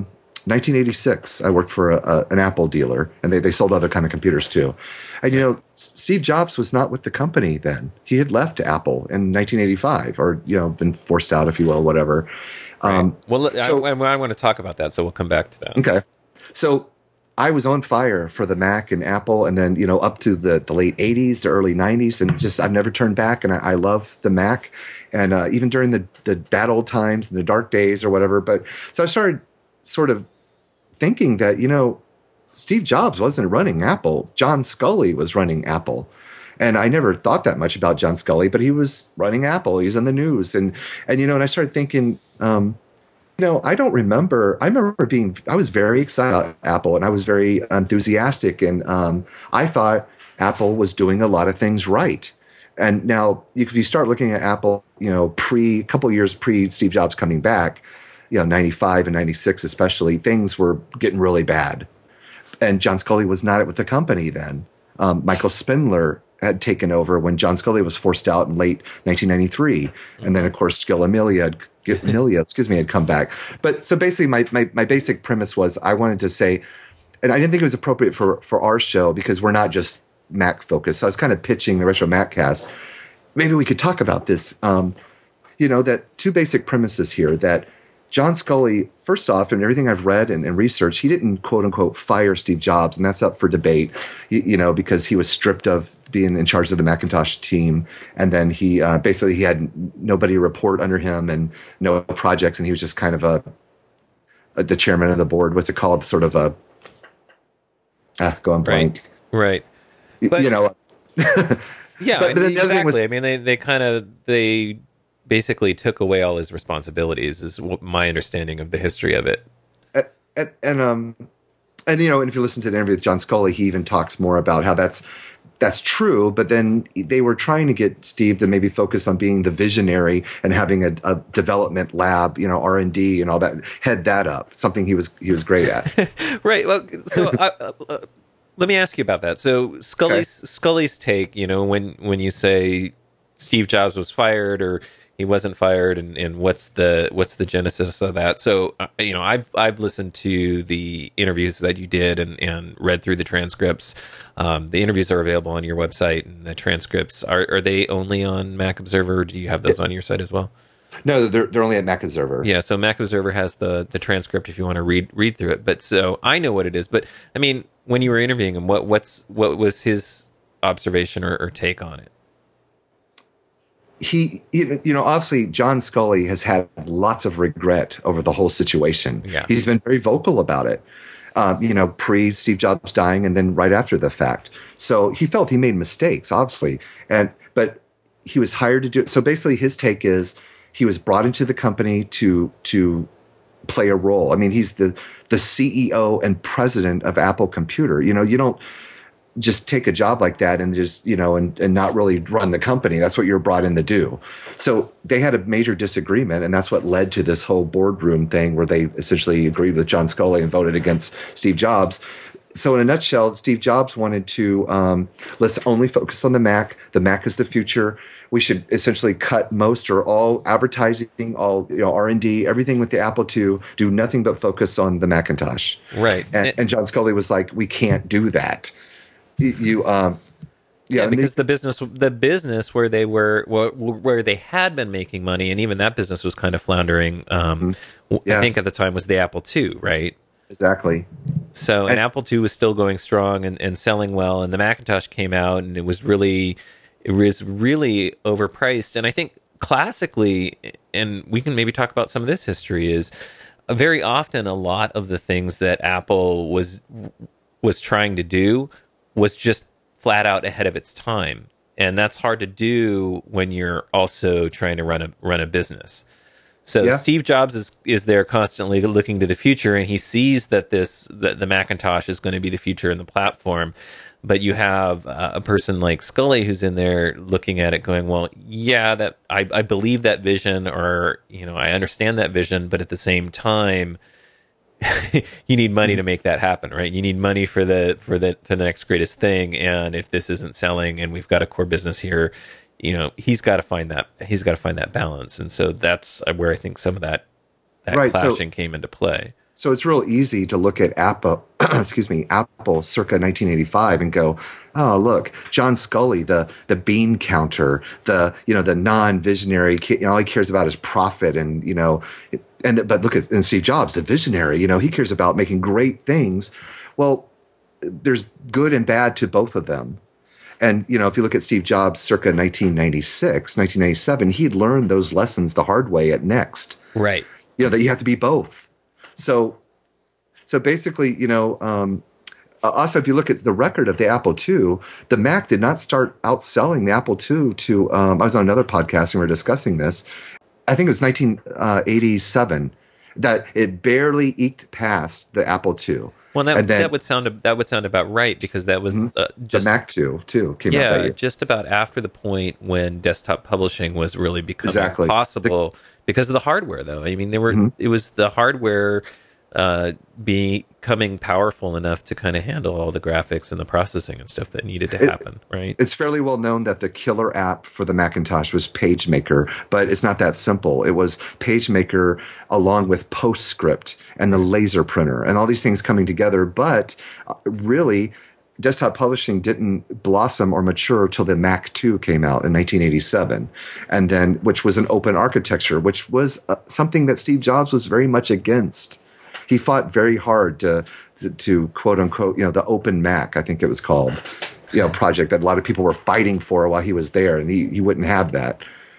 1986, I worked for an Apple dealer, and they sold other kind of computers too. And, Steve Jobs was not with the company then. He had left Apple in 1985, or, been forced out, if you will, whatever. Right. I want to talk about that, so we'll come back to that. Okay. So I was on fire for the Mac and Apple, and then, up to the late 80s, the early 90s, and just I've never turned back, and I love the Mac. And even during the bad old times and the dark days or whatever. But so I started sort of thinking that, Steve Jobs wasn't running Apple. John Scully was running Apple. And I never thought that much about John Scully, but he was running Apple. He's in the news. And I started thinking, I don't remember. I was very excited about Apple, and I was very enthusiastic. And I thought Apple was doing a lot of things right. And now if you start looking at Apple, a couple years pre Steve Jobs coming back, 95 and 96 especially, things were getting really bad. And John Scully was not with the company then. Michael Spindler had taken over when John Scully was forced out in late 1993. And then, of course, Gil Amelia had come back. But so basically my basic premise was I wanted to say, and I didn't think it was appropriate for our show because we're not just Mac focused. So I was kind of pitching the Retro Maccast. Maybe we could talk about this. That two basic premises here, that John Scully, first off, and everything I've read and researched, he didn't, quote unquote, fire Steve Jobs. And that's up for debate, because he was stripped of being in charge of the Macintosh team. And then he basically he had nobody report under him and no projects. And he was just kind of the chairman of the board. What's it called? Sort of going blank. Right. But, yeah, but exactly. I mean, they basically took away all his responsibilities, is my understanding of the history of it. And if you listen to the interview with John Scully, he even talks more about how that's true. But then they were trying to get Steve to maybe focus on being the visionary and having a development lab, R&D and all that, head that up. Something he was great at. Right. Well, so let me ask you about that. So Scully's take, when you say Steve Jobs was fired or he wasn't fired, and what's the genesis of that? So I've listened to the interviews that you did and read through the transcripts. The interviews are available on your website, and the transcripts are they only on Mac Observer, or do you have those on your site as well? No, they're only at Mac Observer. Yeah, so Mac Observer has the transcript if you want to read through it. But so I know what it is. But I mean, when you were interviewing him, what was his observation or take on it? He, obviously John Scully has had lots of regret over the whole situation. Yeah. He's been very vocal about it, pre Steve Jobs dying and then right after the fact. So he felt he made mistakes, obviously. But he was hired to do it. So basically his take is he was brought into the company to play a role. I mean, he's the CEO and president of Apple Computer. You don't just take a job like that and just, and not really run the company. That's what you're brought in to do. So they had a major disagreement, and that's what led to this whole boardroom thing where they essentially agreed with John Scully and voted against Steve Jobs. So in a nutshell, Steve Jobs wanted to let's only focus on the Mac. The Mac is the future. We should essentially cut most or all advertising, all R&D, everything with the Apple II. Do nothing but focus on the Macintosh. Right. And John Scully was like, "We can't do that. Because the business where they were where they had been making money, and even that business was kind of floundering. I think at the time was the Apple II, right? Exactly. So, and Apple II was still going strong and selling well, and the Macintosh came out, and it was really overpriced. And I think classically, and we can maybe talk about some of this history, is very often a lot of the things that Apple was trying to do was just flat out ahead of its time, and that's hard to do when you're also trying to run a business. So Steve Jobs is there constantly looking to the future, and he sees that the Macintosh is going to be the future in the platform. But you have a person like Scully who's in there looking at it, going, "Well, yeah, that I believe that vision, or I understand that vision, but at the same time, you need money to make that happen, right? You need money for the next greatest thing, and if this isn't selling, and we've got a core business here." He's got to find that balance, and so that's where I think some of that clashing came into play. So it's real easy to look at Apple, Apple circa 1985, and go, "Oh, look, John Scully, the bean counter, the non-visionary, all he cares about is profit, but look at Steve Jobs, the visionary, he cares about making great things." Well, there's good and bad to both of them. And, if you look at Steve Jobs circa 1996, 1997, he'd learned those lessons the hard way at Next. Right. That you have to be both. So basically, also, if you look at the record of the Apple II, the Mac did not start outselling the Apple II to, I was on another podcast and we were discussing this. I think it was 1987 that it barely eked past the Apple II. Well, that would sound about right, because that was just the Mac II too came out that year. Just about after the point when desktop publishing was really becoming possible because of the hardware. Though I mean, it was the hardware becoming powerful enough to kind of handle all the graphics and the processing and stuff that needed to happen. Right? It's fairly well known that the killer app for the Macintosh was PageMaker, but it's not that simple. It was PageMaker along with PostScript and the laser printer and all these things coming together. But really, desktop publishing didn't blossom or mature till the Mac II came out in 1987, and then which was an open architecture, which was something that Steve Jobs was very much against. He fought very hard to quote unquote, the Open Mac, I think it was called, project that a lot of people were fighting for while he was there, and he wouldn't have that.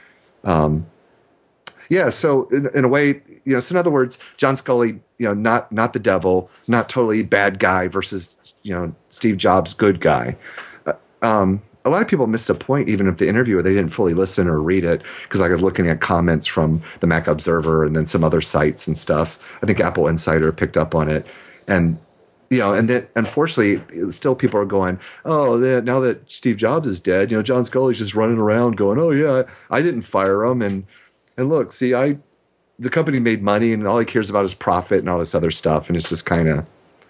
So in a way, so in other words, John Scully, not the devil, not totally bad guy versus, Steve Jobs, good guy. A lot of people missed a point, even of the interview, they didn't fully listen or read it, because I was looking at comments from the Mac Observer and then some other sites and stuff. I think Apple Insider picked up on it. And, and then unfortunately, still people are going, "Oh, now that Steve Jobs is dead, John Scully's just running around going, 'Oh yeah, I didn't fire him. And look, see, the company made money and all he cares about is profit and all this other stuff.'" And it's just kind of,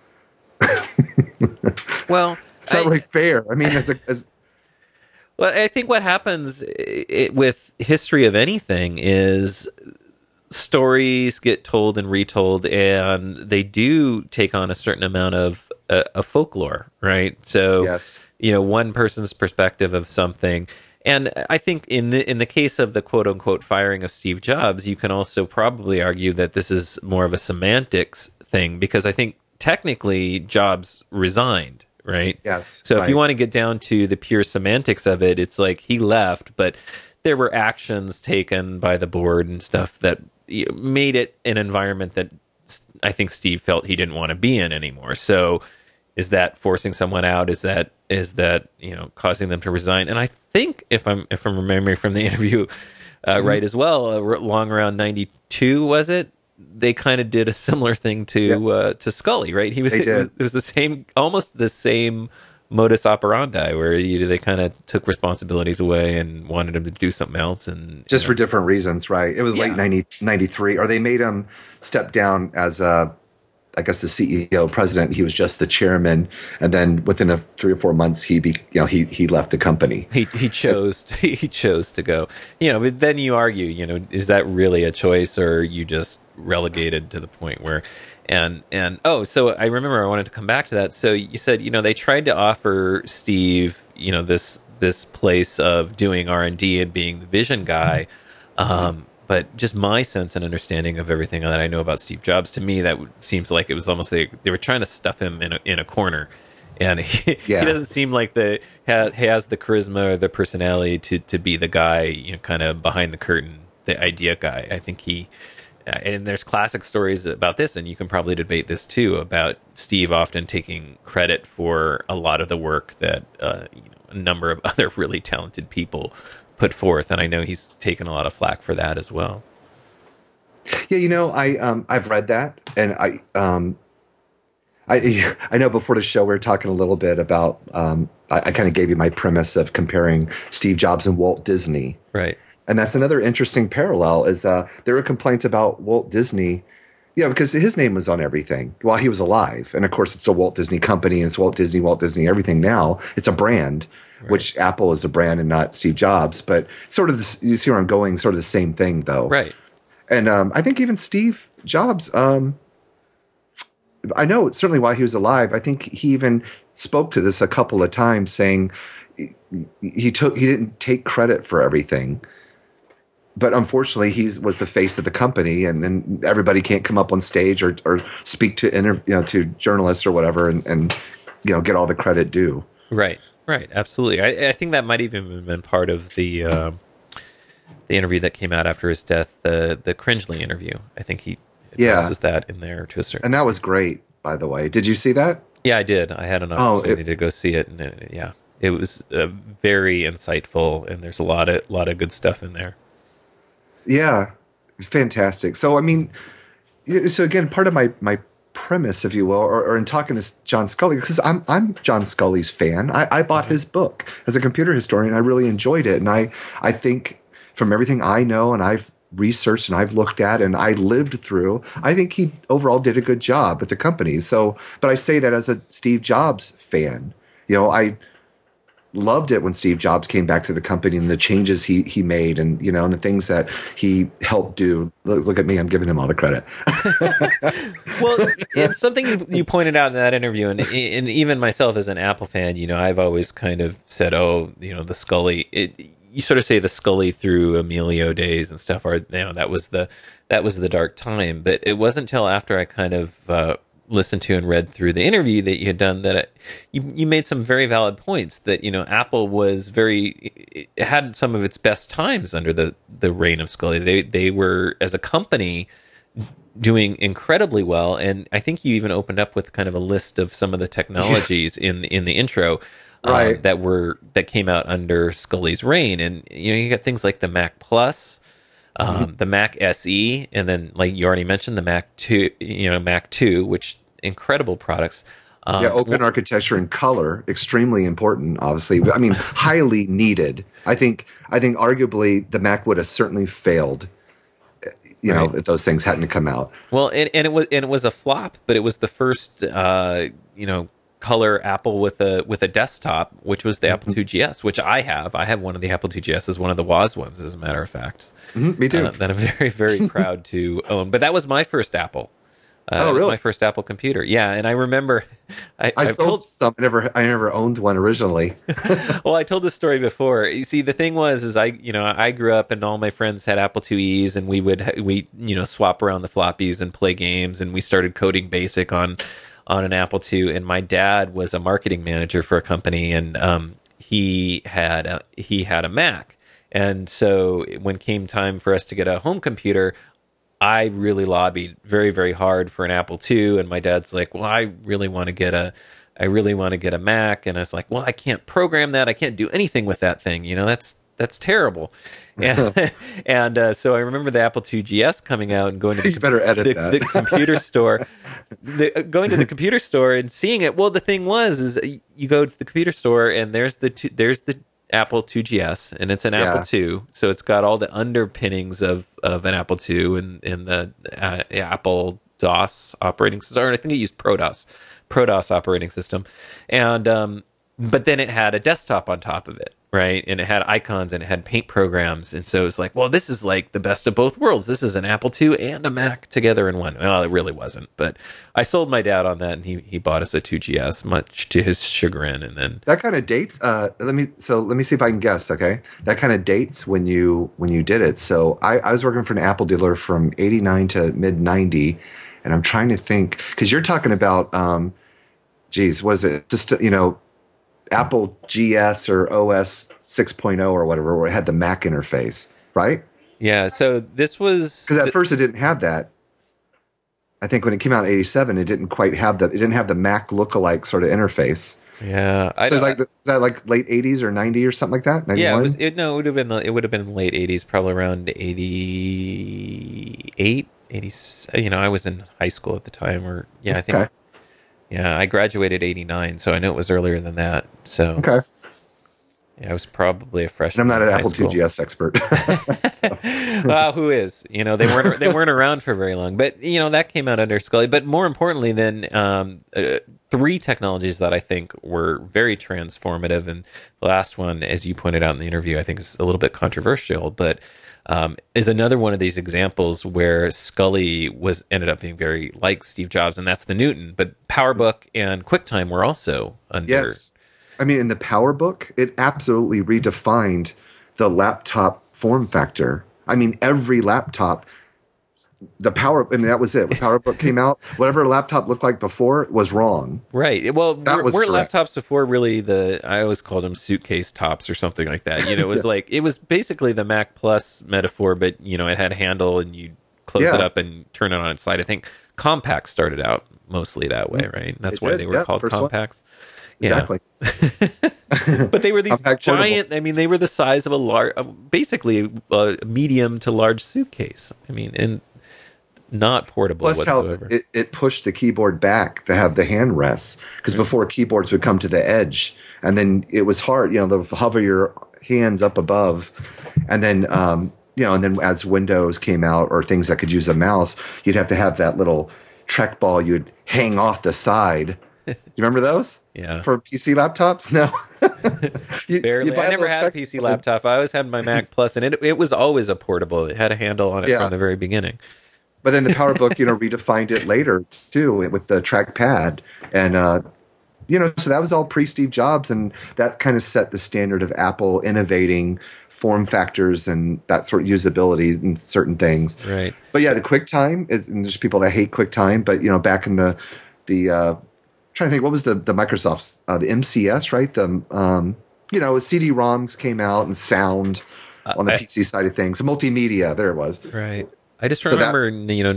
well, it's not really fair. I mean, well, I think what happens with history of anything is stories get told and retold, and they do take on a certain amount of folklore, right? So, yes. One person's perspective of something. And I think in the case of the quote unquote firing of Steve Jobs, you can also probably argue that this is more of a semantics thing, because I think technically Jobs resigned. Right? Yes. So if you want to get down to the pure semantics of it, it's like he left, but there were actions taken by the board and stuff that made it an environment that I think Steve felt he didn't want to be in anymore. So is that forcing someone out? Is that causing them to resign? And I think if I'm remembering from the interview right as well, along around 92, was it? They kind of did a similar thing to Scully, right? It was the same, almost the same modus operandi, where they kind of took responsibilities away and wanted him to do something else, and just for different reasons, right? It was late 93, or they made him step down as I guess the CEO president. He was just the chairman, and then within 3 or 4 months, he left the company. He chose he chose to go. But then you argue, is that really a choice, or are you just relegated to the point where so I remember I wanted to come back to that. So you said, they tried to offer Steve, this place of doing R&D and being the vision guy. But just my sense and understanding of everything that I know about Steve Jobs, to me, that seems like it was almost they were trying to stuff him in a corner. And he doesn't seem like has the charisma or the personality to be the guy, kind of behind the curtain, the idea guy. I think and there's classic stories about this, and you can probably debate this too, about Steve often taking credit for a lot of the work that a number of other really talented people put forth. And I know he's taken a lot of flack for that as well. Yeah, I've read that, and I know before the show we were talking a little bit about I kind of gave you my premise of comparing Steve Jobs and Walt Disney, right? And that's another interesting parallel. Is there were complaints about Walt Disney, because his name was on everything while he was alive, and of course it's a Walt Disney company, and it's Walt Disney, everything now. It's a brand, right. Which Apple is the brand and not Steve Jobs, but sort of this, you see where I'm going. Sort of the same thing, though, right? And I think even Steve Jobs. I know certainly while he was alive, I think he even spoke to this a couple of times, saying he didn't take credit for everything, but unfortunately he was the face of the company, and everybody can't come up on stage or speak to to journalists or whatever and get all the credit due. Right, absolutely. I think that might even have been part of the interview that came out after his death, the Cringely interview. I think he addresses that in there to a certain. And that was great, by the way. Did you see that? Yeah, I did. I had an opportunity to go see it, and it was very insightful, and there's a lot of good stuff in there. Yeah, fantastic. So I mean, so again, part of my premise, if you will, or in talking to John Sculley, because I'm John Sculley's fan. I bought his book as a computer historian. I really enjoyed it, and I think from everything I know and I've researched and I've looked at and I lived through, I think he overall did a good job at the company. So, but I say that as a Steve Jobs fan. I loved it when Steve Jobs came back to the company and the changes he made, and and the things that he helped do. Look at me, I'm giving him all the credit. Well, it's something you pointed out in that interview, and even myself as an Apple fan, I've always kind of said, the Sculley. You sort of say the Sculley through Emilio days and stuff are, that was the dark time. But it wasn't until after I kind of listened to and read through the interview that you had done that you made some very valid points that, Apple was it had some of its best times under the reign of Sculley. They were, as a company, doing incredibly well. And I think you even opened up with kind of a list of some of the technologies in the intro. Right. That came out under Sculley's reign, and you got things like the Mac Plus, the Mac SE, and then, like you already mentioned, the Mac 2, Mac 2, which incredible products. Open architecture and color, extremely important. Obviously, I mean, highly needed. I think arguably the Mac would have certainly failed. If those things hadn't come out. Well, and it was a flop, but it was the first color Apple with a desktop, which was the Apple IIgs, which I have. I have one of the Apple IIgs, one of the Woz ones, as a matter of fact. Me too. That I'm very, very proud to own. But that was my first Apple. Really? It was my first Apple computer. Yeah, and I remember I sold some. I never owned one originally. Well, I told this story before. You see, the thing was I grew up and all my friends had Apple IIes, and we swap around the floppies and play games, and we started coding BASIC on an Apple II, and my dad was a marketing manager for a company, and he had a Mac, and so when came time for us to get a home computer, I really lobbied very, very hard for an Apple II, and my dad's like, "Well, I really want to get a Mac," and I was like, "Well, I can't program that. I can't do anything with that thing. That's terrible." And so I remember the Apple IIgs coming out and going to the computer store, going to the computer store and seeing it. Well, the thing is you go to the computer store and there's the Apple IIgs, and it's an Apple II, so it's got all the underpinnings of an Apple II and the Apple DOS operating system, or I think it used ProDOS operating system, and but then it had a desktop on top of it, right? And it had icons and it had paint programs, and so it's like, well, this is like the best of both worlds. This is an Apple II and a Mac together in one. Well, it really wasn't, but I sold my dad on that, and he bought us a 2GS, much to his chagrin. And then that kind of dates. Let me see if I can guess. Okay, that kind of dates when you did it. So I was working for an Apple dealer from '89 to mid '90, and I'm trying to think because you're talking about, was it just Apple GS or OS 6.0 or whatever, where it had the Mac interface, right? Yeah. So this was because at first it didn't have that. I think when it came out in '87, it didn't quite have the. It didn't have the Mac lookalike sort of interface. Yeah. So is that like late '80s or '90 or something like that? 91? Yeah. It would have been late '80s, probably around '88, '80. I was in high school at the time, or I think. Okay. Yeah, I graduated '89, so I know it was earlier than that. So okay. Yeah, I was probably a freshman. And I'm not an Apple IIgs expert. Well, who is? They weren't around for very long, but that came out under Scully. But more importantly, than three technologies that I think were very transformative, and the last one, as you pointed out in the interview, I think is a little bit controversial, but is another one of these examples where Scully ended up being very like Steve Jobs, and that's the Newton. But PowerBook and QuickTime were also under. Yes. I mean, in the PowerBook, it absolutely redefined the laptop form factor. I mean, every laptop, that was it. When PowerBook came out, whatever a laptop looked like before was wrong. Right. Well, weren't laptops before really I always called them suitcase tops or something like that. It was like, it was basically the Mac Plus metaphor, but, it had a handle and you close it up and turn it on its side. I think compacts started out mostly that way, right? That's why they were called compacts. Exactly. But they were these giant, portable. I mean, they were the size of basically a medium to large suitcase. I mean, and not portable whatsoever. How it pushed the keyboard back to have the hand rests, because before keyboards would come to the edge, and then it was hard, to hover your hands up above, and then, and then as Windows came out or things that could use a mouse, you'd have to have that little trackball you'd hang off the side. You remember those? Yeah. For PC laptops? No. Barely. I never had a PC laptop. I always had my Mac Plus, and it was always a portable. It had a handle on it from the very beginning. But then the PowerBook, redefined it later, too, with the trackpad. And, so that was all pre-Steve Jobs, and that kind of set the standard of Apple innovating form factors and that sort of usability and certain things. Right. But, the QuickTime, and there's people that hate QuickTime, but, back in the trying to think, what was the Microsoft's the MCS, right? The CD-ROMs came out and sound on the PC side of things, multimedia. There it was. Right. I just remember,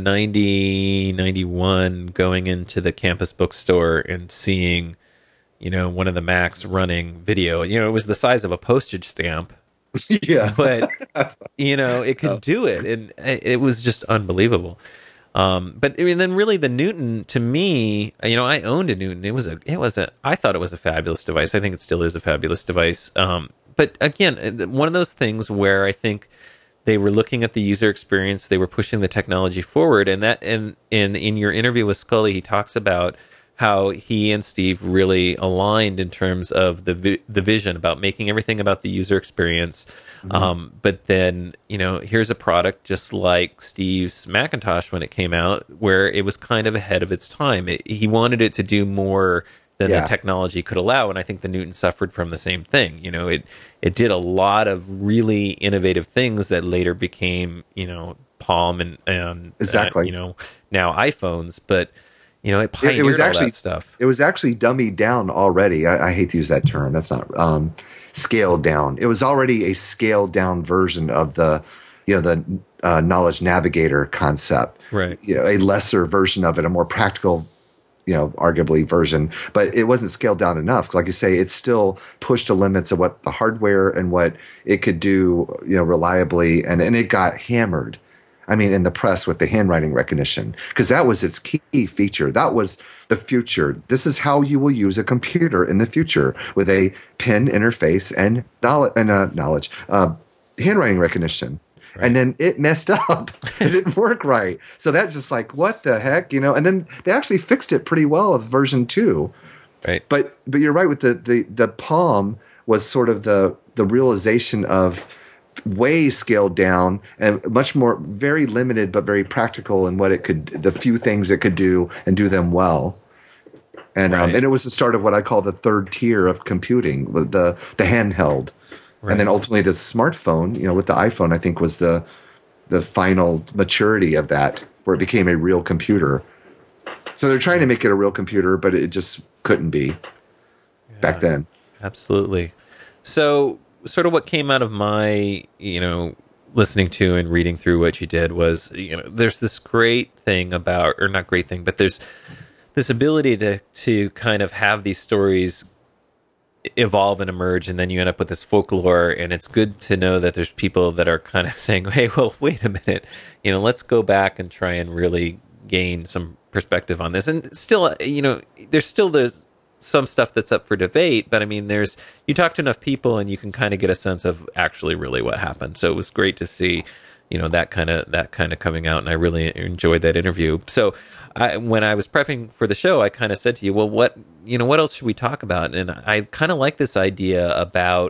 90, 91 going into the campus bookstore and seeing, one of the Macs running video. It was the size of a postage stamp. Yeah, but it could do it, and it was just unbelievable. But I mean, then really the Newton, to me, I owned a Newton. I thought it was a fabulous device. I think it still is a fabulous device. But again, one of those things where I think they were looking at the user experience, they were pushing the technology forward, and in your interview with Scully, he talks about how he and Steve really aligned in terms of the vision about making everything about the user experience. Mm-hmm. But then, here's a product just like Steve's Macintosh when it came out, where it was kind of ahead of its time. He wanted it to do more than the technology could allow, and I think the Newton suffered from the same thing. It did a lot of really innovative things that later became, Palm and exactly. Now iPhones, but it pioneered all that stuff. It was actually dummied down already. I hate to use that term. That's not scaled down. It was already a scaled down version of the Knowledge Navigator concept. Right. A lesser version of it, a more practical, arguably version. But it wasn't scaled down enough. Like you say, it still pushed the limits of what the hardware and what it could do, reliably, and it got hammered. I mean, in the press with the handwriting recognition, because that was its key feature. That was the future. This is how you will use a computer in the future, with a pen interface and handwriting recognition. and then it messed up. It didn't work right. So that's just like, what the heck, And then they actually fixed it pretty well with version 2. Right. But you're right with the Palm was sort of the realization of way scaled down and much more very limited but very practical in what it could, the few things it could do and do them well. And right. And it was the start of what I call the third tier of computing, with the handheld. Right. And then ultimately the smartphone, with the iPhone, I think was the final maturity of that, where it became a real computer. So they're trying to make it a real computer, but it just couldn't be back then. Absolutely. So sort of what came out of my, listening to and reading through what you did was, there's this great thing about, or not great thing, but there's this ability to kind of have these stories evolve and emerge, and then you end up with this folklore, and it's good to know that there's people that are kind of saying, hey, well, wait a minute, let's go back and try and really gain some perspective on this. And still, there's some stuff that's up for debate, but I mean, you talk to enough people and you can kind of get a sense of actually really what happened. So it was great to see, that kind of coming out, and I really enjoyed that interview. So when I was prepping for the show, I kind of said to you, well, what else should we talk about? And I kind of like this idea about,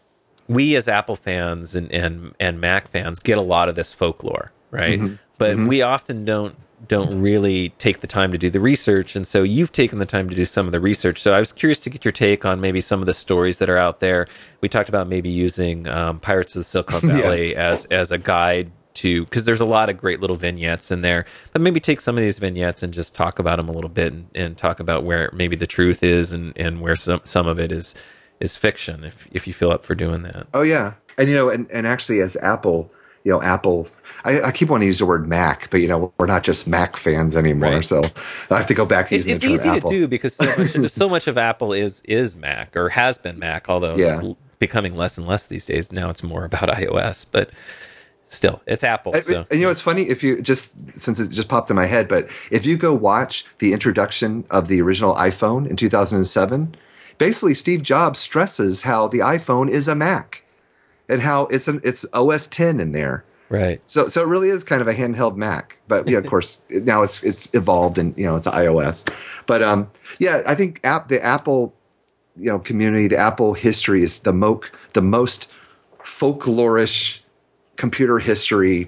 we as Apple fans and Mac fans get a lot of this folklore, right? Mm-hmm. But we often don't really take the time to do the research, and so you've taken the time to do some of the research. So I was curious to get your take on maybe some of the stories that are out there. We talked about maybe using Pirates of the Silicon Valley as a guide to, because there's a lot of great little vignettes in there, but maybe take some of these vignettes and just talk about them a little bit, and talk about where maybe the truth is, and where some of it is fiction, if you feel up for doing that. Oh yeah. And and actually, as Apple, Apple, I keep wanting to use the word Mac, but we're not just Mac fans anymore. Right. So I have to go back to using the term It's easy Apple. to do, because so much of Apple is Mac, or has been Mac, although it's becoming less and less these days. Now it's more about iOS, but still, it's Apple. So. And it's funny, if you since it just popped in my head, but if you go watch the introduction of the original iPhone in 2007, basically Steve Jobs stresses how the iPhone is a Mac, and how it's OS 10 in there. Right. So it really is kind of a handheld Mac, but of course now it's evolved, and it's iOS. But I think the Apple community, the Apple history is the most folklorish computer history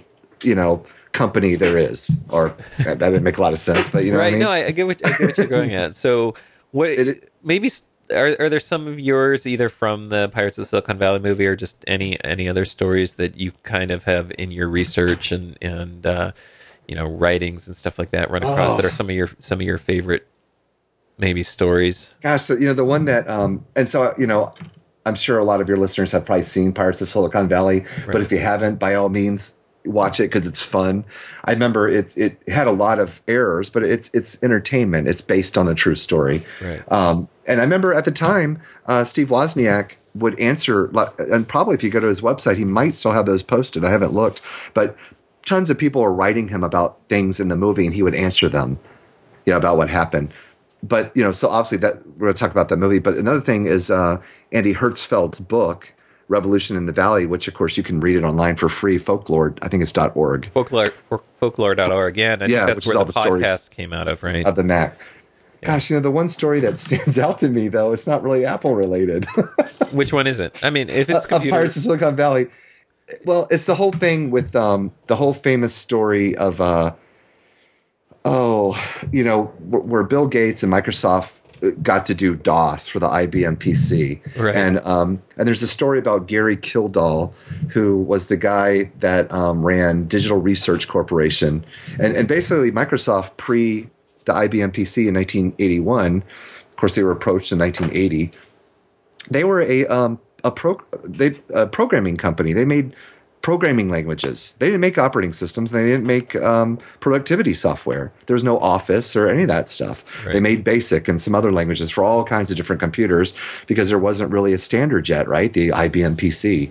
company there is. Or that didn't make a lot of sense, but right. What I mean? No, I get what you're going at. So maybe. Are there some of yours, either from the Pirates of the Silicon Valley movie, or just any other stories that you kind of have in your research and writings and stuff like that run across that are some of your favorite maybe stories? Gosh, so, the one that and so I'm sure a lot of your listeners have probably seen Pirates of Silicon Valley, right. But if you haven't, by all means, watch it, because it's fun. I remember it had a lot of errors, but it's entertainment. It's based on a true story. Right. And I remember at the time, Steve Wozniak would answer, and probably if you go to his website, he might still have those posted. I haven't looked, but tons of people were writing him about things in the movie, and he would answer them, about what happened. But so obviously that we're going to talk about that movie. But another thing is Andy Hertzfeld's book, Revolution in the Valley, which of course you can read it online for free. Folklore, I think it's .org. Folklore.org. Yeah, and I think that's where the podcast came out of, right? Of the Mac. Gosh, the one story that stands out to me, though, it's not really Apple related. Which one is it? I mean, if it's computer... Pirates of Silicon Valley. Well, it's the whole thing with the whole famous story of, where Bill Gates and Microsoft got to do DOS for the IBM PC. Right. And there's a story about Gary Kildall, who was the guy that ran Digital Research Corporation. And basically Microsoft the IBM PC in 1981, of course they were approached in 1980. They were a programming company. They made programming languages. They didn't make operating systems. They didn't make productivity software. There was no Office or any of that stuff. Right. They made BASIC and some other languages for all kinds of different computers, because there wasn't really a standard yet, right? The IBM PC.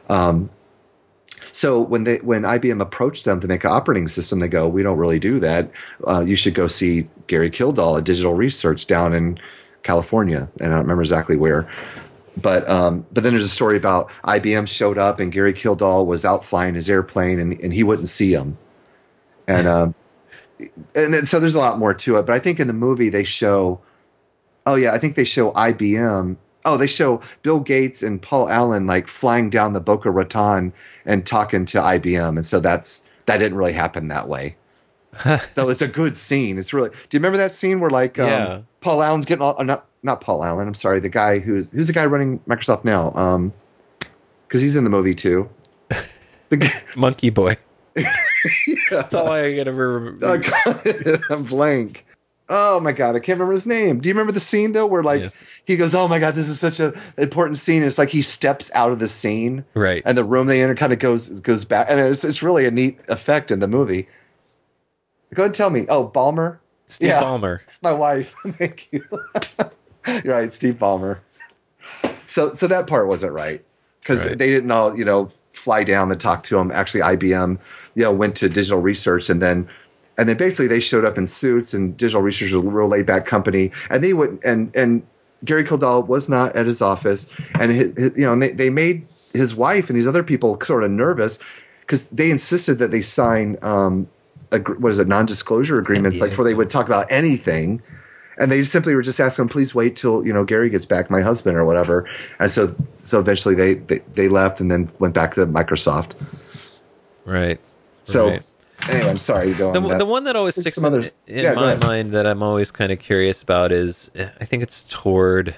So when IBM approached them to make an operating system, they go, "We don't really do that. You should go see Gary Kildall at Digital Research down in California," and I don't remember exactly where. But then there's a story about IBM showed up and Gary Kildall was out flying his airplane and he wouldn't see him. And and then, so there's a lot more to it. But I think in the movie they show, oh yeah, I think they show IBM. Oh, they show Bill Gates and Paul Allen like flying down the Boca Raton and talking to IBM. And so that didn't really happen that way. Though it's a good scene. It's really. Do you remember that scene where like Paul Allen's getting all not Paul Allen. I'm sorry, the guy who's the guy running Microsoft now. Because he's in the movie too. Monkey Boy. That's all I can ever remember. I'm blank. Oh my god, I can't remember his name. Do you remember the scene though, where like he goes, "Oh my god, this is such an important scene." It's like he steps out of the scene, right? And the room they enter kind of goes back, and it's really a neat effect in the movie. Go ahead and tell me. Oh, Ballmer, Steve Ballmer, my wife. Thank you. You're right, Steve Ballmer. So that part wasn't right because they didn't all fly down and talk to him. Actually, IBM went to Digital Research and then basically they showed up in suits, and Digital Research was a real laid back company, and they would and Gary Kildall was not at his office, and and they made his wife and these other people sort of nervous because they insisted that they sign non-disclosure agreements like before they would talk about anything. And they simply were just asking him, please wait till Gary gets back, my husband or whatever. And so eventually they left and then went back to Microsoft. Right. So right. Anyway, I'm sorry. The one that always sticks in my mind that I'm always kind of curious about is I think it's toward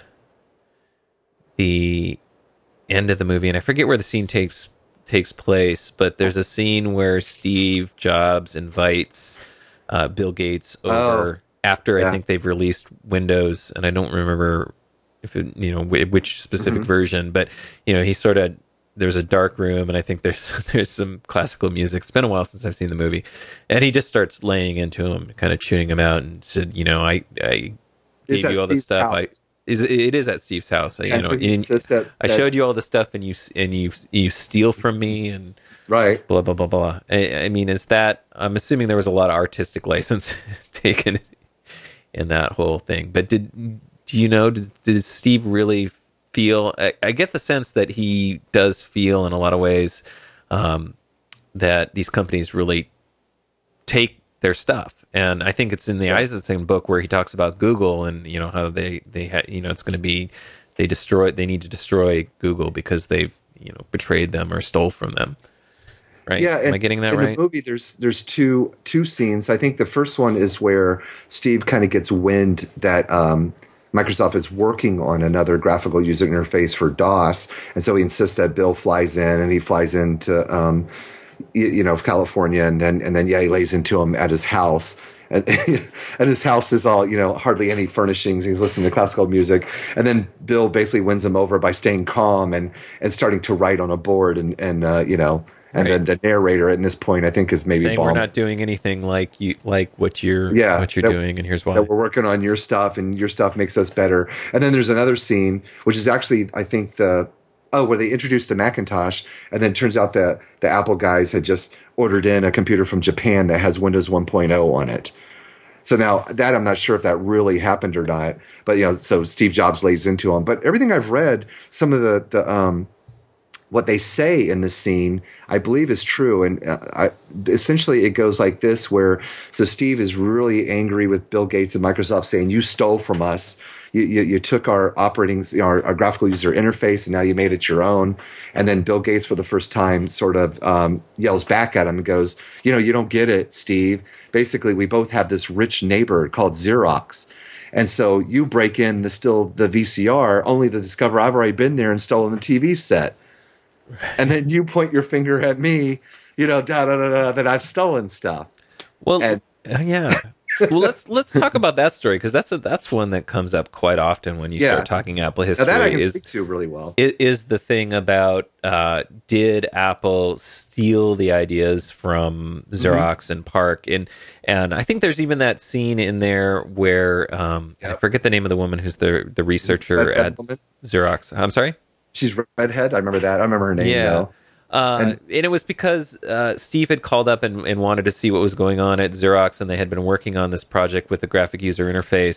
the end of the movie, and I forget where the scene takes place, but there's a scene where Steve Jobs invites Bill Gates over. After I think they've released Windows, and I don't remember if which specific version, but he sort of, there's a dark room, and I think there's some classical music. It's been a while since I've seen the movie, and he just starts laying into him, kind of chewing him out, and said, I gave you all the stuff. It is at Steve's house. I showed you all the stuff, and you steal from me, and right, blah blah blah blah. I mean, is that? I'm assuming there was a lot of artistic license taken in that whole thing. But did Steve really feel? I get the sense that he does feel in a lot of ways that these companies really take their stuff, and I think it's in the Isaacson book where he talks about Google and how they it's going to be they need to destroy Google because they've betrayed them or stole from them. Right? Yeah, am I getting that right? In the movie, there's two scenes. I think the first one is where Steve kind of gets wind that Microsoft is working on another graphical user interface for DOS, and so he insists that Bill flies in, and he flies into California, and then he lays into him at his house. And his house is all, hardly any furnishings. He's listening to classical music. And then Bill basically wins him over by staying calm and starting to write on a board and And then the narrator at this point, I think, is maybe saying we're not doing anything like what you're doing, and here's why. That we're working on your stuff, and your stuff makes us better. And then there's another scene, which is actually, I think, where they introduced the Macintosh, and then it turns out that the Apple guys had just ordered in a computer from Japan that has Windows 1.0 on it. So now that I'm not sure if that really happened or not, but so Steve Jobs lays into him. But everything I've read, some of the what they say in this scene, I believe is true. And essentially it goes like this, where so Steve is really angry with Bill Gates and Microsoft saying, you stole from us. You took our our graphical user interface, and now you made it your own. And then Bill Gates, for the first time, sort of yells back at him and goes, you don't get it, Steve. Basically, we both have this rich neighbor called Xerox. And so you break in the VCR only to discover I've already been there and stolen the TV set. And then you point your finger at me, that I've stolen stuff. Well, yeah. Well, let's talk about that story, because that's one that comes up quite often when you start talking Apple history. Now that I can speak to really well. Is the thing about did Apple steal the ideas from Xerox and PARC? And I think there's even that scene in there where I forget the name of the woman who's the researcher at Xerox. I'm sorry? She's redhead. I remember that. I remember her name. Yeah. And it was because Steve had called up and wanted to see what was going on at Xerox, and they had been working on this project with the graphic user interface.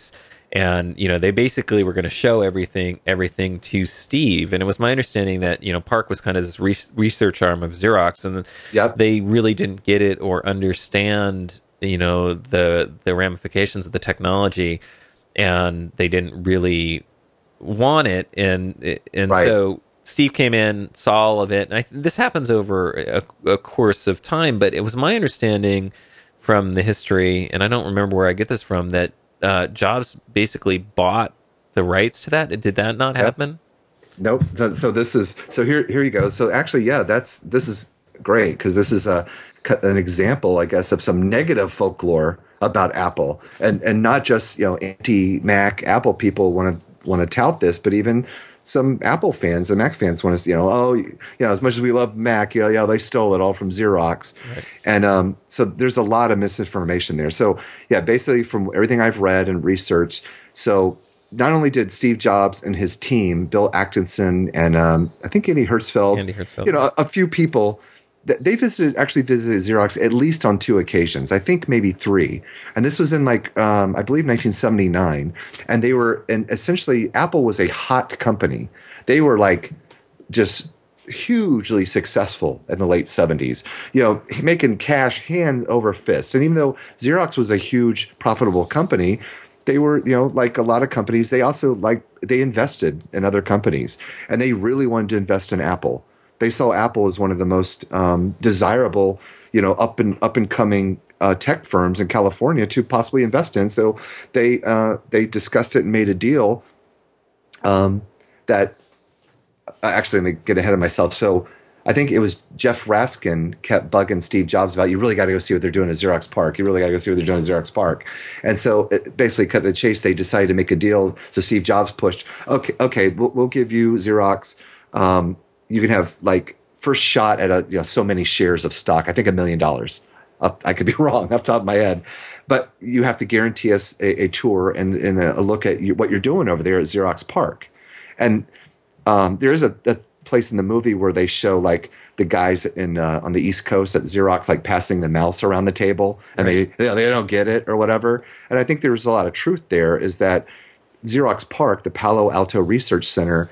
And they basically were going to show everything to Steve. And it was my understanding that Park was kind of this research arm of Xerox, and Yep. they really didn't get it or understand the ramifications of the technology, and they didn't really want it. And Right. so Steve came in, saw all of it, and this happens over a course of time. But it was my understanding from the history, and I don't remember where I get this from, that Jobs basically bought the rights to that. Did that not Yep. happen? Nope. So this is so here you go. So actually, yeah, this is great because this is an example, I guess, of some negative folklore about Apple, and not just anti-Mac Apple people want to tout this, but even some Apple fans, the Mac fans want to, as much as we love Mac, they stole it all from Xerox. Right. And so there's a lot of misinformation there. So yeah, basically from everything I've read and researched, so not only did Steve Jobs and his team, Bill Atkinson and I think Andy Hertzfeld, a few people, they actually visited Xerox at least on 2 occasions. I think maybe 3. And this was in I believe 1979. And they were, and essentially Apple was a hot company. They were just hugely successful in the late 70s, making cash hand over fist. And even though Xerox was a huge profitable company, they were, like a lot of companies, they also they invested in other companies, and they really wanted to invest in Apple. They saw Apple as one of the most desirable, up and coming tech firms in California to possibly invest in. So they discussed it and made a deal that actually, let me get ahead of myself. So I think it was Jeff Raskin kept bugging Steve Jobs about, you really got to go see what they're doing at Xerox PARC. You really got to go see what they're doing at Xerox PARC. And so it basically cut the chase. They decided to make a deal. So Steve Jobs pushed, okay, we'll give you Xerox. You can have first shot at so many shares of stock. I think $1 million. I could be wrong off the top of my head, but you have to guarantee us a tour and a look at what you're doing over there at Xerox PARC. And there is a place in the movie where they show the guys on the East Coast at Xerox passing the mouse around the table, and right. they don't get it or whatever. And I think there's a lot of truth there. Is that Xerox PARC, the Palo Alto Research Center,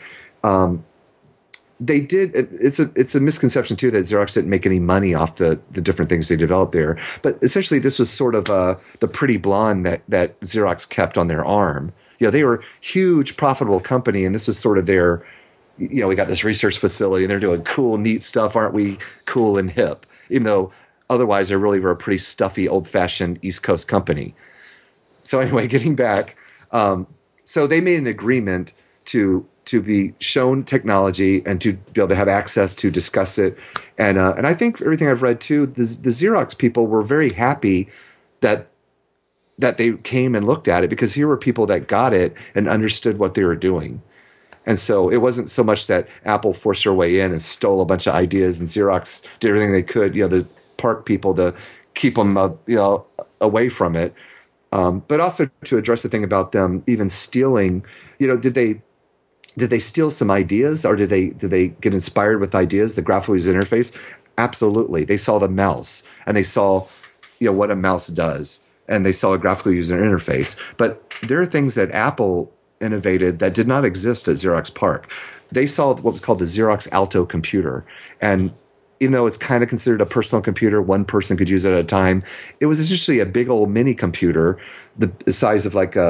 they did. It's a misconception too that Xerox didn't make any money off the different things they developed there. But essentially, this was sort of the pretty blonde that Xerox kept on their arm. They were a huge, profitable company, and this was sort of their. We got this research facility and they're doing cool, neat stuff. Aren't we cool and hip? Even though otherwise they really were a pretty stuffy, old-fashioned East Coast company. So anyway, getting back, so they made an agreement to be shown technology and to be able to have access to discuss it. And I think everything I've read too, the Xerox people were very happy that they came and looked at it, because here were people that got it and understood what they were doing. And so it wasn't so much that Apple forced their way in and stole a bunch of ideas, and Xerox did everything they could, the PARC people, to keep them, away from it. But also to address the thing about them even stealing, did they steal some ideas, or did they get inspired with ideas? The graphical user interface, absolutely. They saw the mouse and they saw, what a mouse does, and they saw a graphical user interface. But there are things that Apple innovated that did not exist at Xerox PARC. They saw what was called the Xerox Alto computer. And even though it's kind of considered a personal computer, one person could use it at a time, it was essentially a big old mini computer, the size of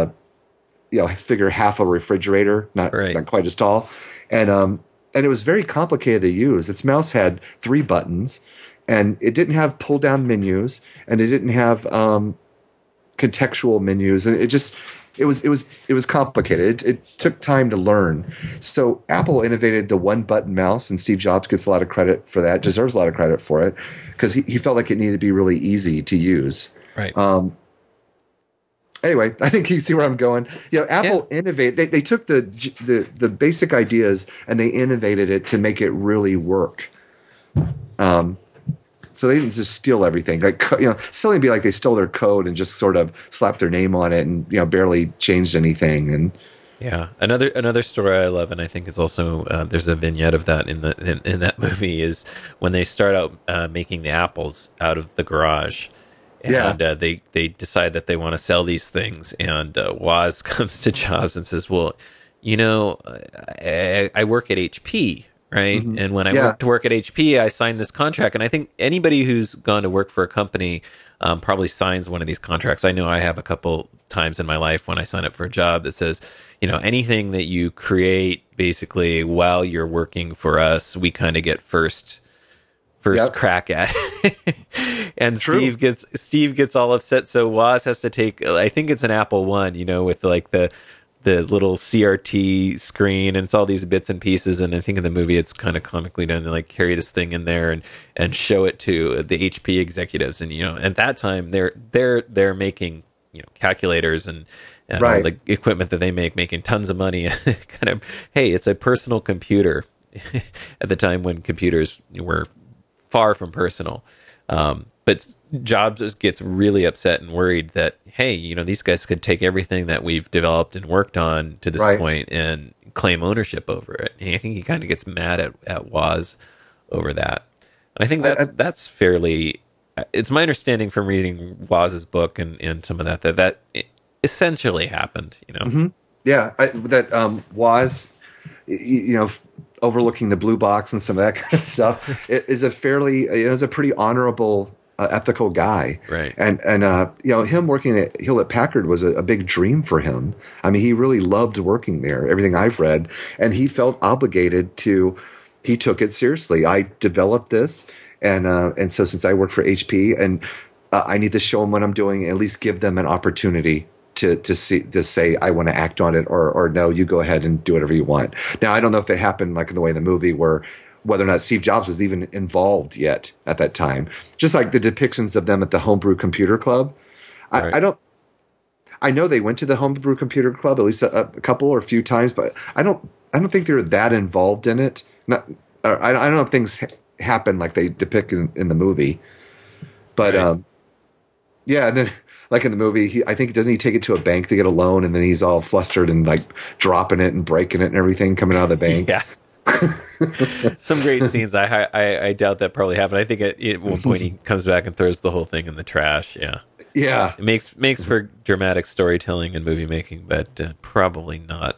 figure half a refrigerator, not quite as tall. And it was very complicated to use. Its mouse had 3 buttons, and it didn't have pull down menus, and it didn't have contextual menus. And it was complicated. It took time to learn. So Apple innovated the 1-button mouse, and Steve Jobs gets a lot of credit for that, deserves a lot of credit for it, because he felt like it needed to be really easy to use. Right. Anyway, I think you see where I'm going. Apple innovated. They took the basic ideas and they innovated it to make it really work. So they didn't just steal everything. Still it'd be like they stole their code and just sort of slapped their name on it and barely changed anything. And yeah, another story I love, and I think it's also there's a vignette of that in that movie, is when they start out making the apples out of the garage, and they decide that they want to sell these things, and Woz comes to Jobs and says, well, I work at HP, right? Mhm. And when I Yeah. went to work at HP, I signed this contract. And I think anybody who's gone to work for a company probably signs one of these contracts. I know I have a couple times in my life when I sign up for a job that says, anything that you create basically while you're working for us, we kind of get first Yep. crack at it. And True. Steve gets all upset. So Woz has to take, I think it's an Apple One, with like the little CRT screen, and it's all these bits and pieces. And I think in the movie it's kind of comically done to like carry this thing in there and show it to the HP executives. And at that time they're making calculators and Right. all the equipment that they making tons of money. Kind of, hey, it's a personal computer at the time when computers were far from personal. But Jobs just gets really upset and worried that, hey, these guys could take everything that we've developed and worked on to this Right. point and claim ownership over it. And I think he kind of gets mad at Woz over that. And I think that's fairly. It's my understanding from reading Woz's book and some of that essentially happened. Mm-hmm. Yeah, that was, overlooking the blue box and some of that kind of stuff. It is a pretty honorable, ethical guy, Right? And him working at Hewlett Packard was a big dream for him. I mean, he really loved working there. Everything I've read, and he felt obligated to. He took it seriously. I developed this, and so since I work for HP, and I need to show them what I'm doing, at least give them an opportunity to say I want to act on it, or no, you go ahead and do whatever you want. Now I don't know if it happened like in the way in the movie where whether or not Steve Jobs was even involved yet at that time. Just like the depictions of them at the Homebrew Computer Club. Right. I know they went to the Homebrew Computer Club at least a couple or a few times, but I don't think they were that involved in it. I don't know if things happen like they depict in the movie, but Right. yeah, and then like in the movie, I think doesn't he take it to a bank to get a loan, and then he's all flustered and like dropping it and breaking it and everything coming out of the bank. Yeah. Some great scenes. I doubt that probably happened. I think at one point he comes back and throws the whole thing in the trash. Yeah. Yeah. It makes for dramatic storytelling and movie making, but probably not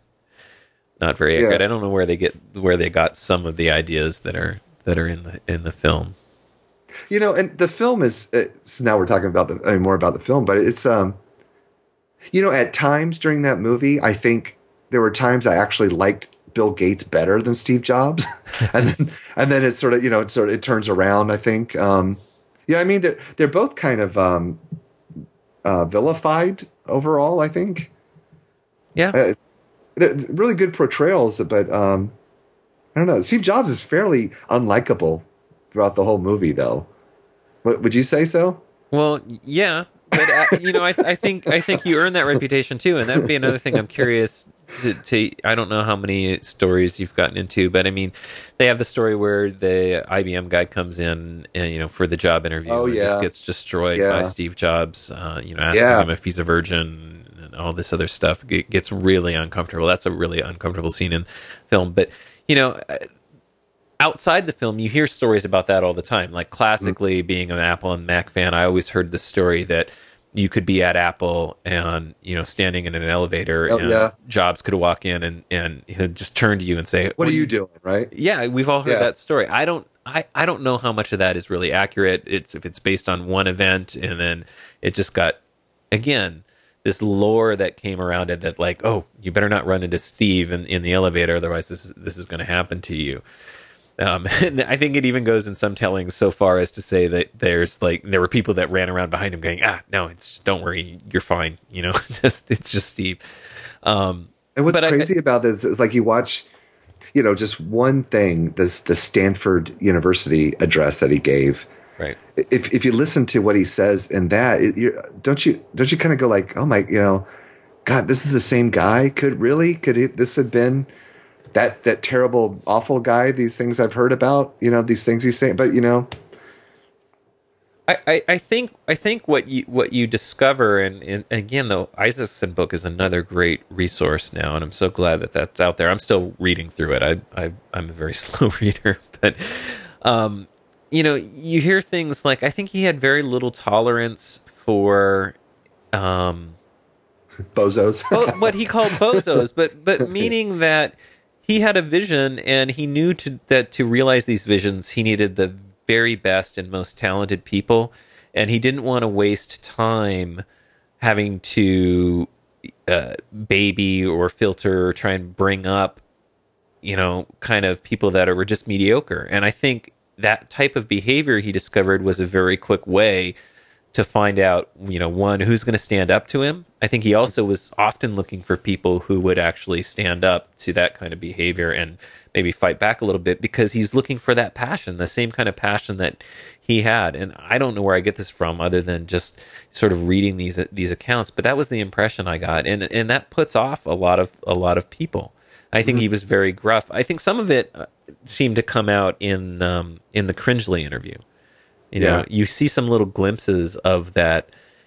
not very accurate. Yeah. I don't know where they got some of the ideas that are in the film. And the film is so now we're talking about more about the film, but it's at times during that movie, I think there were times I actually liked Bill Gates better than Steve Jobs, and then it sort of it turns around. I think I mean they're both kind of vilified overall. I think Yeah. they're really good portrayals, but I don't know. Steve Jobs is fairly unlikable throughout the whole movie, though. Would you say so? Well, yeah, but I think you earn that reputation too, and that would be another thing I'm curious to. I don't know how many stories you've gotten into, but I mean, they have the story where the IBM guy comes in, and for the job interview, Oh, and yeah. just gets destroyed Yeah. by Steve Jobs. Asking Yeah. him if he's a virgin and all this other stuff. It gets really uncomfortable. That's a really uncomfortable scene in film, but outside the film, you hear stories about that all the time. Like classically, being an Apple and Mac fan, I always heard the story that you could be at Apple and standing in an elevator, Oh, and yeah. Jobs could walk in and he'd just turn to you and say, What are you doing, right? Yeah, we've all heard Yeah. that story. I don't know how much of that is really accurate. If it's based on one event, and then it just got, again, this lore that came around it that like, oh, you better not run into Steve in the elevator, otherwise this is going to happen to you. And I think it even goes in some tellings so far as to say that there were people that ran around behind him going, no, it's just, don't worry, you're fine. It's just Steve. And what's But crazy about this is like you watch, just one thing, the Stanford University address that he gave. Right. If you listen to what he says in that, don't you kind of go like, oh my, God, this is the same guy? This have been that terrible, awful guy? These things I've heard about, these things he's saying, but I think what you discover, and again, the Isaacson book is another great resource now, and I'm so glad that that's out there. I'm still reading through it. I'm a very slow reader, but you hear things like, I think he had very little tolerance for Bozos. what he called bozos, but meaning that he had a vision and he knew that to realize these visions, he needed the very best and most talented people, and he didn't want to waste time having to baby or filter or try and bring up, kind of people that were just mediocre. And I think that type of behavior he discovered was a very quick way to find out, one, who's going to stand up to him. I think he also was often looking for people who would actually stand up to that kind of behavior and maybe fight back a little bit, because he's looking for that passion, the same kind of passion that he had. And I don't know where I get this from other than just sort of reading these accounts, but that was the impression I got. And that puts off a lot of people. I think he was very gruff. I think some of it seemed to come out in the Cringely interview. You see some little glimpses of that.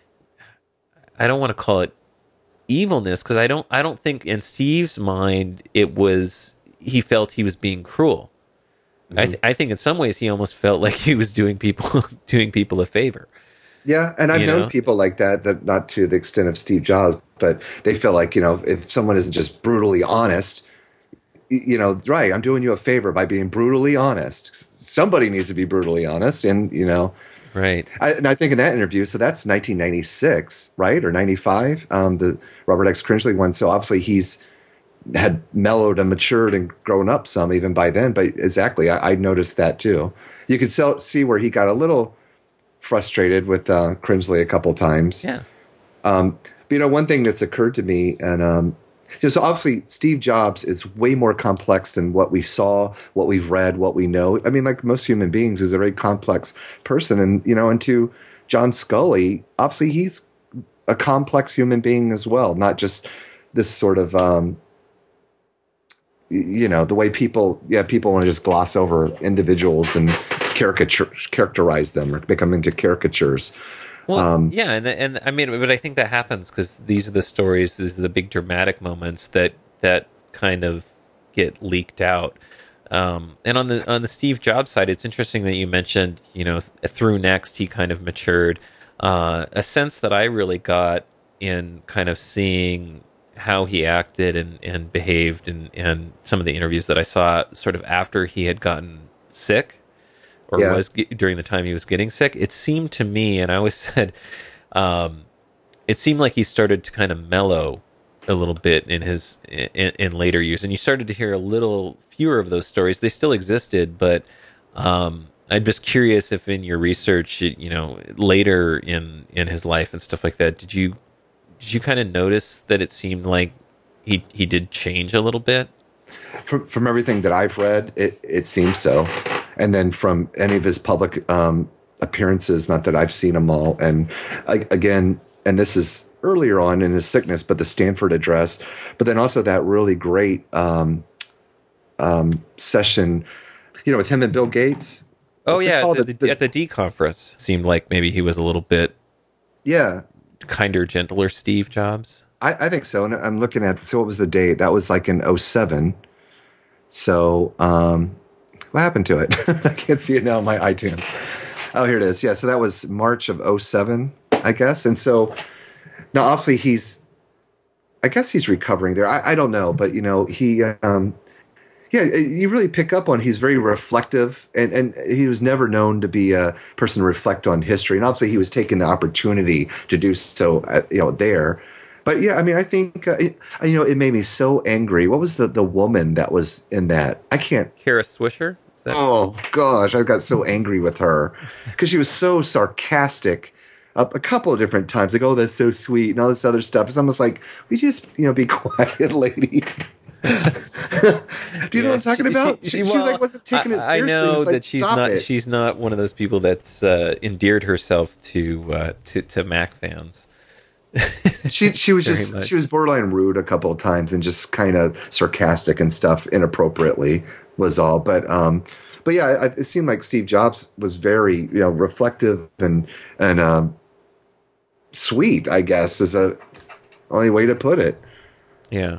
I don't want to call it evilness, because I don't think in Steve's mind he felt he was being cruel. Mm-hmm. I think in some ways he almost felt like he was doing people a favor. Yeah, and I've known people like that not to the extent of Steve Jobs, but they feel like, if someone isn't just brutally honest, right, I'm doing you a favor by being brutally honest. Somebody needs to be brutally honest, and right. I think in that interview, so that's 1996, right, or 95, the Robert X. Cringely one. So obviously he's had mellowed and matured and grown up some even by then. But exactly, I noticed that too. You could see where he got a little frustrated with Cringely a couple times. Yeah. But, one thing that's occurred to me, and so obviously Steve Jobs is way more complex than what we saw, what we've read, what we know. I mean, like most human beings, is a very complex person. And to John Scully, obviously he's a complex human being as well, not just this sort of, the way people want to just gloss over individuals and characterize them or make them into caricatures. Well, yeah, and I mean, but I think that happens because these are the stories, these are the big dramatic moments that kind of get leaked out. And on the Steve Jobs side, it's interesting that you mentioned, through Next he kind of matured. A sense that I really got in kind of seeing how he acted and behaved and some of the interviews that I saw sort of after he had gotten sick. Or was during the time he was getting sick, it seemed to me, and I always said, it seemed like he started to kind of mellow a little bit in later years, and you started to hear a little fewer of those stories. They still existed, but I'm just curious if in your research, later in his life and stuff like that, did you kind of notice that it seemed like he did change a little bit? From everything that I've read, it seems so. And then from any of his public appearances, not that I've seen them all. And again, and this is earlier on in his sickness, but the Stanford address, but then also that really great session, with him and Bill Gates. Oh, yeah, at the D conference. Seemed like maybe he was a little bit kinder, gentler Steve Jobs. I think so. And I'm looking at, so what was the date? That was like in 2007. So, what happened to it? I can't see it now on my iTunes. Oh, here it is. Yeah, so that was March of 2007, I guess. And so now obviously I guess he's recovering there. I don't know, but he you really pick up on he's very reflective, and he was never known to be a person to reflect on history. And obviously he was taking the opportunity to do so there. But yeah, I mean, I think it made me so angry. What was the woman that was in that? I can't. Kara Swisher. Oh gosh, I got so angry with her because she was so sarcastic. A couple of different times, like, "Oh, that's so sweet," and all this other stuff. It's almost like, we just be quiet, lady. Do you know what I'm talking about? She was like, wasn't taking it seriously. I know that like, she's not one of those people that's endeared herself to Mac fans. she was borderline rude a couple of times and just kind of sarcastic and stuff inappropriately was all. But yeah, it seemed like Steve Jobs was very reflective and sweet, I guess, is the only way to put it. Yeah.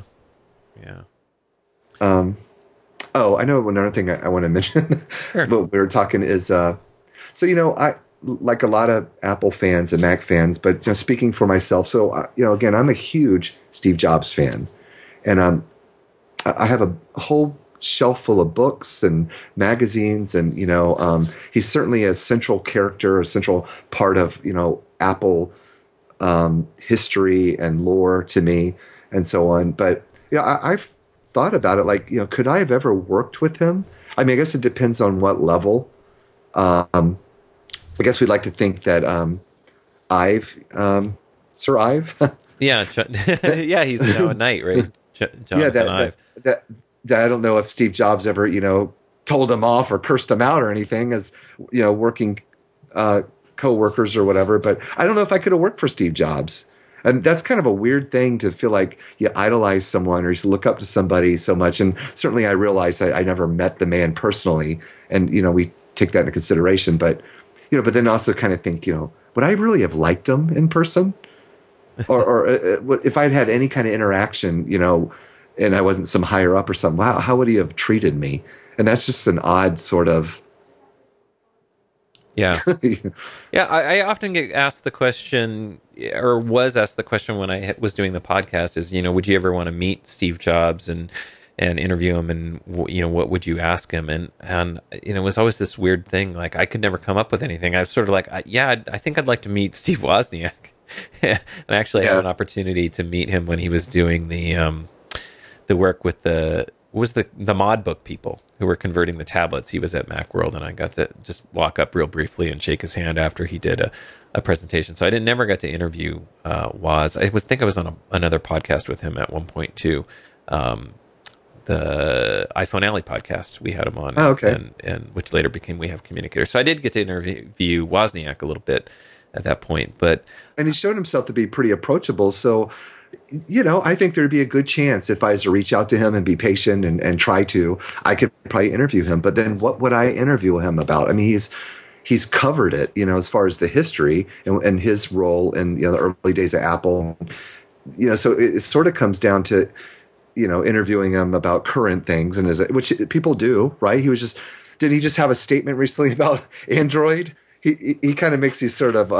Oh, I know another thing I want to mention. Sure. But we were talking is So, I like a lot of Apple fans and Mac fans, but speaking for myself, so again, I'm a huge Steve Jobs fan, and I have a whole shelf full of books and magazines, and he's certainly a central character, a central part of Apple history and lore to me, and so on. But I've thought about it, like could I have ever worked with him? I mean, I guess it depends on what level. I guess we'd like to think that Sir Ive. Yeah, yeah, he's now a knight, right? Jonathan Ive. That I don't know if Steve Jobs ever, told him off or cursed him out or anything as, working co-workers or whatever. But I don't know if I could have worked for Steve Jobs. And that's kind of a weird thing to feel like you idolize someone or you look up to somebody so much. And certainly I realized I never met the man personally. And, we take that into consideration. But, but then also kind of think, would I really have liked him in person? or if I'd had any kind of interaction, and I wasn't some higher up or something, how would he have treated me? And that's just an odd sort of... Yeah. Yeah, I often get asked the question, or was asked the question when I was doing the podcast is, would you ever want to meet Steve Jobs and interview him, and what would you ask him? And it was always this weird thing, like I could never come up with anything. I was sort of like, I think I'd like to meet Steve Wozniak. And I actually had an opportunity to meet him when he was doing the work with the Modbook people who were converting the tablets. He was at Macworld, and I got to just walk up real briefly and shake his hand after he did a presentation. So I never got to interview Woz. I think I was on another podcast with him at one point too. The iPhone Alley podcast, we had him on. Oh, okay. And which later became We Have Communicators. So I did get to interview Wozniak a little bit at that point, and he showed himself to be pretty approachable. So, I think there'd be a good chance if I was to reach out to him and be patient and try to, I could probably interview him. But then what would I interview him about? I mean, he's covered it, as far as the history and his role in the early days of Apple. So it sort of comes down to interviewing him about current things, and which people do, right? Did he just have a statement recently about Android? He kind of makes these sort of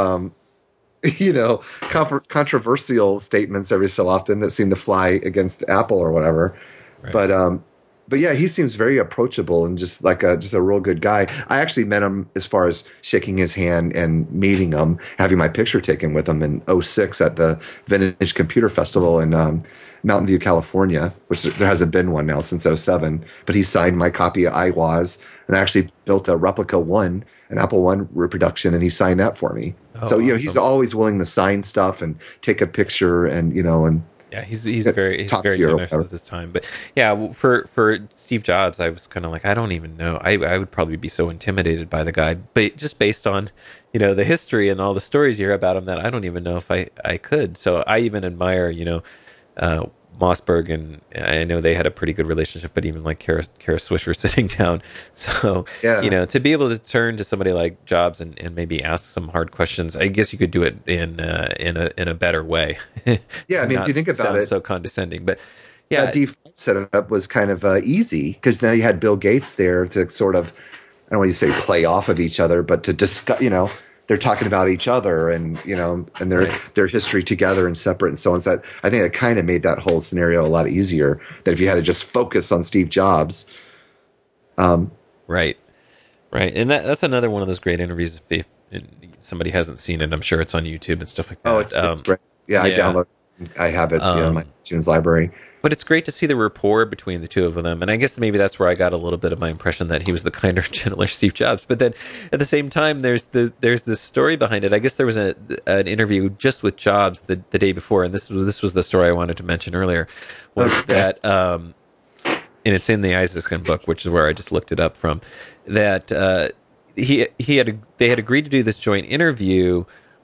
controversial statements every so often that seem to fly against Apple or whatever. Right. But yeah, he seems very approachable and just like just a real good guy. I actually met him as far as shaking his hand and meeting him, having my picture taken with him in 2006 at the Vintage Computer Festival in Mountain View, California, which there hasn't been one now since 2007. But he signed my copy of iWoz, and I actually built a replica one, an Apple I reproduction, and he signed that for me. So awesome. He's always willing to sign stuff and take a picture, and and yeah, he's very generous at this time. But yeah, for Steve Jobs, I was kind of like, I don't even know. I would probably be so intimidated by the guy, but just based on the history and all the stories you hear about him, that I don't even know if I could. So I even admire Mossberg, and I know they had a pretty good relationship, but even like Kara Swisher sitting down. So, to be able to turn to somebody like Jobs and maybe ask some hard questions, I guess you could do it in a better way. Yeah, I mean, if you think about it, so condescending, but yeah, that default setup was kind of easy because now you had Bill Gates there to sort of, I don't want to say play off of each other, but to discuss, they're talking about each other and and their history together and separate and so on. So I think it kind of made that whole scenario a lot easier than if you had to just focus on Steve Jobs. Right, and that's another one of those great interviews. If somebody hasn't seen it, I'm sure it's on YouTube and stuff like that. Oh, it's great. Yeah, I download. I have it in my iTunes library. But it's great to see the rapport between the two of them. And I guess maybe that's where I got a little bit of my impression that he was the kinder, gentler Steve Jobs. But then at the same time, there's this story behind it. I guess there was an interview just with Jobs the day before, and this was the story I wanted to mention earlier, was that, and it's in the Isaacson book, which is where I just looked it up from, that they had agreed to do this joint interview,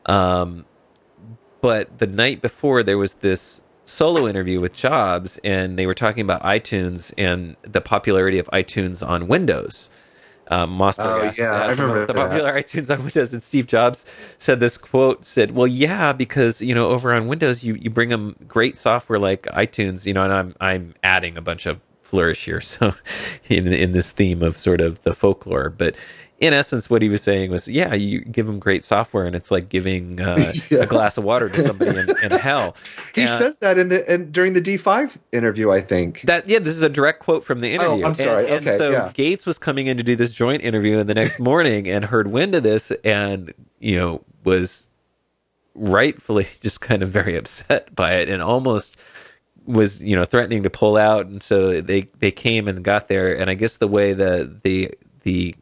but the night before there was this solo interview with Jobs, and they were talking about iTunes and the popularity of iTunes on Windows. Mossberg I remember the popular iTunes on Windows, and Steve Jobs said this quote, well, yeah, because over on Windows you bring them great software like iTunes, and I'm adding a bunch of flourish here. So in this theme of sort of the folklore, but in essence, what he was saying was, yeah, you give them great software, and it's like giving a glass of water to somebody in hell. He says that during the D5 interview, I think. This is a direct quote from the interview. Oh, I'm sorry. And so Gates was coming in to do this joint interview, and the next morning, and heard wind of this, and was rightfully just kind of very upset by it, and almost was threatening to pull out. And so they came and got there, and I guess the way the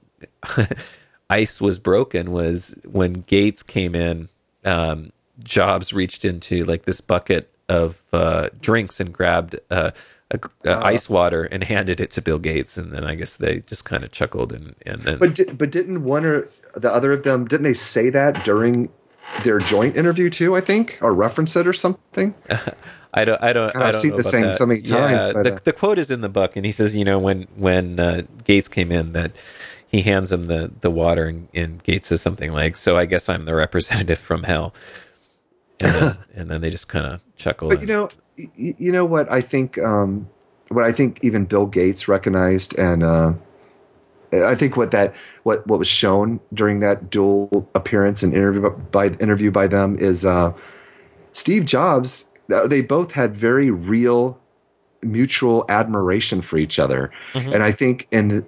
ice was broken was when Gates came in. Jobs reached into like this bucket of drinks and grabbed ice water and handed it to Bill Gates, and then I guess they just kind of chuckled and then. But didn't one or the other of them, didn't they say that during their joint interview too? I think, or reference it or something. I don't. I've seen the saying so many times. Yeah, the quote is in the book, and he says, when Gates came in, that he hands him the water, and Gates says something like, "So I guess I'm the representative from hell," and then they just kind of chuckle. But you know what I think. What I think even Bill Gates recognized, and I think what was shown during that dual appearance and interview by them is Steve Jobs. They both had very real mutual admiration for each other, and I think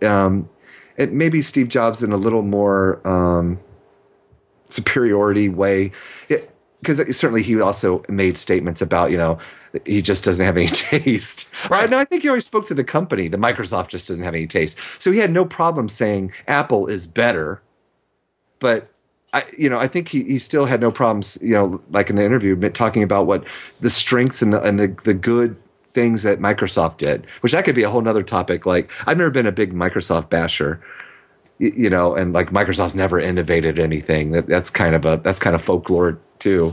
it maybe Steve Jobs in a little more superiority way, because certainly he also made statements about he just doesn't have any taste. Right? And I think he always spoke to the company. The Microsoft just doesn't have any taste, so he had no problem saying Apple is better. But I think he still had no problems, like in the interview, talking about what the strengths and the good things that Microsoft did, which that could be a whole nother topic. Like, I've never been a big Microsoft basher, and like Microsoft's never innovated anything. That's kind of folklore too,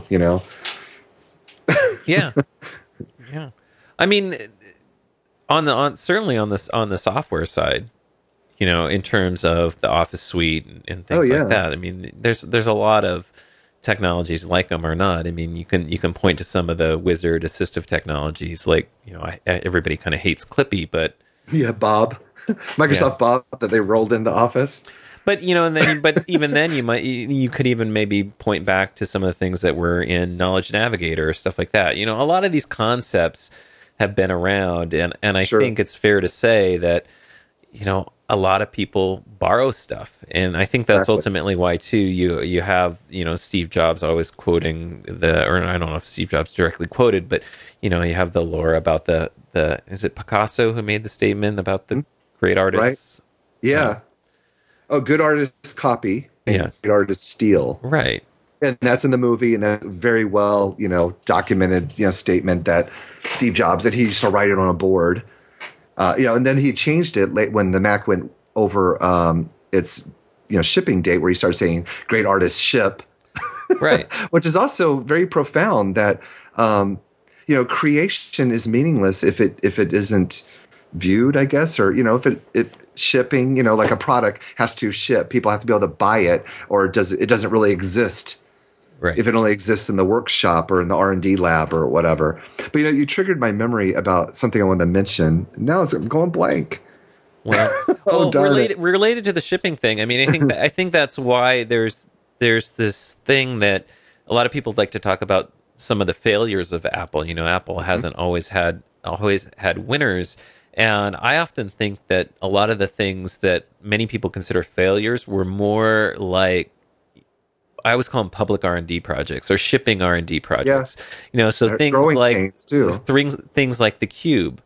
Yeah. Yeah. I mean, certainly on the software side, in terms of the Office suite and things like that. I mean, there's a lot of technologies, like them or not. I mean, you can point to some of the wizard assistive technologies, like everybody kind of hates Clippy, but Bob, Microsoft Bob that they rolled into Office. But but even then, you could even maybe point back to some of the things that were in Knowledge Navigator or stuff like that. A lot of these concepts have been around, and I think it's fair to say that a lot of people borrow stuff, and I think that's ultimately why too. You have Steve Jobs always quoting or I don't know if Steve Jobs directly quoted, but you have the lore about the is it Picasso who made the statement about the great artists? Right. Yeah. Oh, good artists copy, and good artists steal. Right. And that's in the movie, and that's very well, documented, statement that Steve Jobs, that he used to write it on a board. And then he changed it late when the Mac went over its shipping date, where he started saying "great artists ship," right? Which is also very profound. That creation is meaningless if it isn't viewed, I guess, or if it shipping, like a product has to ship, people have to be able to buy it, or it doesn't really exist. Right. If it only exists in the workshop or in the R&D lab or whatever. But you triggered my memory about something I wanted to mention. Now I'm going blank. Well, related to the shipping thing. I mean, I think that's why there's this thing that a lot of people like to talk about, some of the failures of Apple. Apple hasn't always had winners, and I often think that a lot of the things that many people consider failures were more like, I always call them public R&D projects or shipping R&D projects. So things like things like the Cube,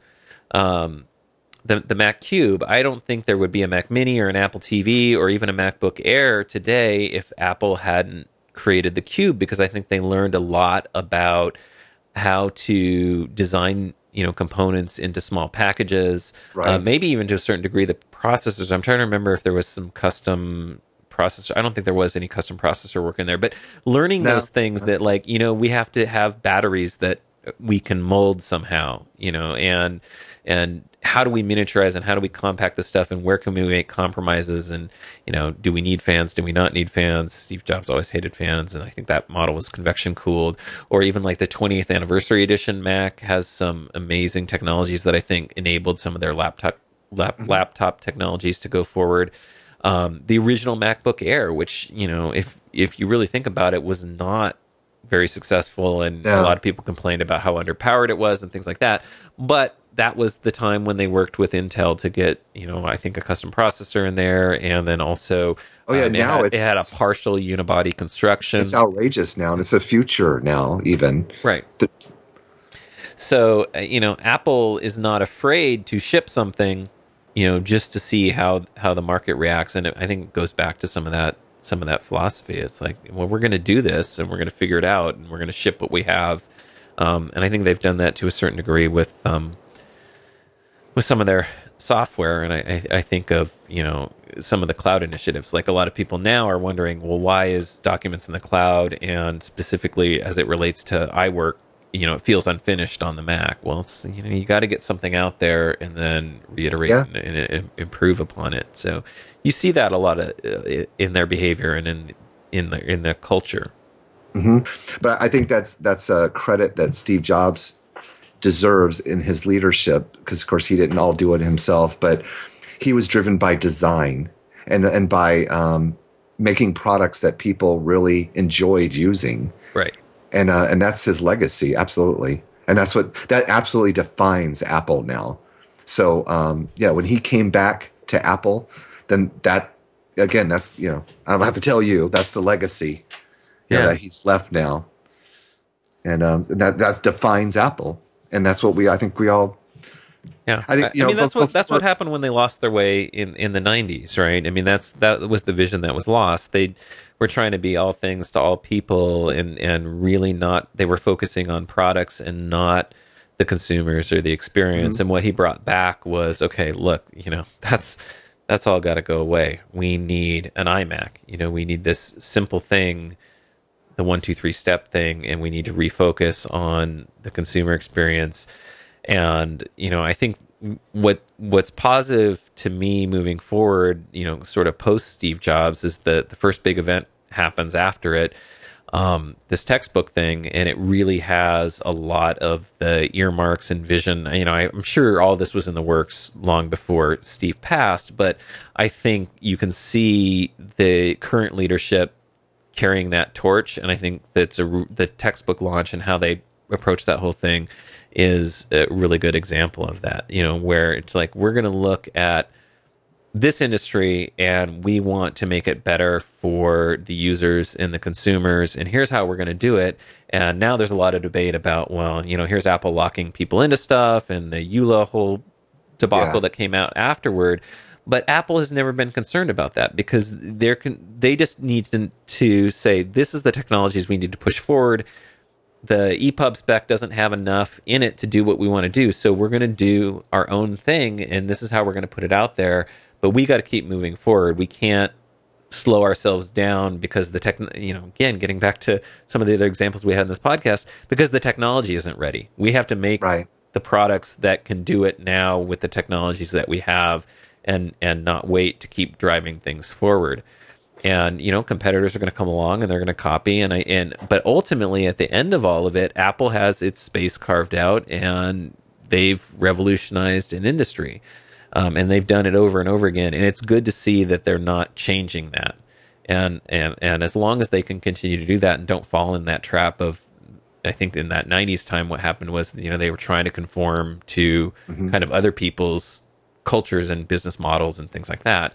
the Mac Cube. I don't think there would be a Mac Mini or an Apple TV or even a MacBook Air today if Apple hadn't created the Cube, because I think they learned a lot about how to design components into small packages, maybe even to a certain degree the processors. I'm trying to remember if there was some custom processor. I don't think there was any custom processor work in there, but learning those things that we have to have batteries that we can mold somehow, and how do we miniaturize and how do we compact this stuff, and where can we make compromises, and do we need fans, do we not need fans? Steve Jobs always hated fans, and I think that model was convection cooled. Or even like the 20th anniversary edition Mac has some amazing technologies that I think enabled some of their laptop technologies to go forward. The original MacBook Air, which if you really think about it, was not very successful, and a lot of people complained about how underpowered it was and things like that. But that was the time when they worked with Intel to get, I think a custom processor in there, and then also, now it had a partial unibody construction. It's outrageous now, and it's a future now, even. Right. So, Apple is not afraid to ship something, just to see how the market reacts, and I think it goes back to some of that philosophy. It's like, well, we're going to do this, and we're going to figure it out, and we're going to ship what we have. And I think they've done that to a certain degree with some of their software. And I think of, some of the cloud initiatives. Like, a lot of people now are wondering, well, why is Documents in the cloud, and specifically as it relates to iWork, it feels unfinished on the Mac. Well, it's, you got to get something out there and then reiterate and improve upon it. So you see that a lot in their behavior and in their culture. Mm-hmm. But I think that's a credit that Steve Jobs deserves in his leadership, because of course he didn't all do it himself, but he was driven by design and by making products that people really enjoyed using. Right. And that's his legacy, absolutely. And that absolutely defines Apple now. So when he came back to Apple, then that, again, that's, I don't have to tell you, that's the legacy that he's left now. And that defines Apple. And that's what I think we all. Yeah, I mean that's what happened when they lost their way in the 90s, right? I mean that was the vision that was lost. They were trying to be all things to all people, and really not. They were focusing on products and not the consumers or the experience. Mm-hmm. And what he brought back was, okay, look, that's all got to go away. We need an iMac. We need this simple thing, the 1, 2, 3 step thing, and we need to refocus on the consumer experience. And, I think what's positive to me moving forward, sort of post Steve Jobs, is the first big event happens after it, this textbook thing, and it really has a lot of the earmarks and vision. I'm sure all this was in the works long before Steve passed, but I think you can see the current leadership carrying that torch, and I think that's the textbook launch and how they approach that whole thing is a really good example of that, where it's like, we're going to look at this industry and we want to make it better for the users and the consumers, and here's how we're going to do it. And now there's a lot of debate about, well, here's Apple locking people into stuff and the EULA whole debacle that came out afterward. But Apple has never been concerned about that, because they just need to say, this is the technologies we need to push forward. The EPUB spec doesn't have enough in it to do what we want to do, so we're going to do our own thing, and this is how we're going to put it out there. But we got to keep moving forward. We can't slow ourselves down because again, getting back to some of the other examples we had in this podcast, because the technology isn't ready. We have to make the products that can do it now with the technologies that we have, and not wait to keep driving things forward. And competitors are going to come along and they're going to copy, but ultimately at the end of all of it, Apple has its space carved out, and they've revolutionized an industry, and they've done it over and over again. And it's good to see that they're not changing that, and as long as they can continue to do that and don't fall in that trap of, I think in that 90s time, what happened was, they were trying to conform to kind of other people's cultures and business models and things like that.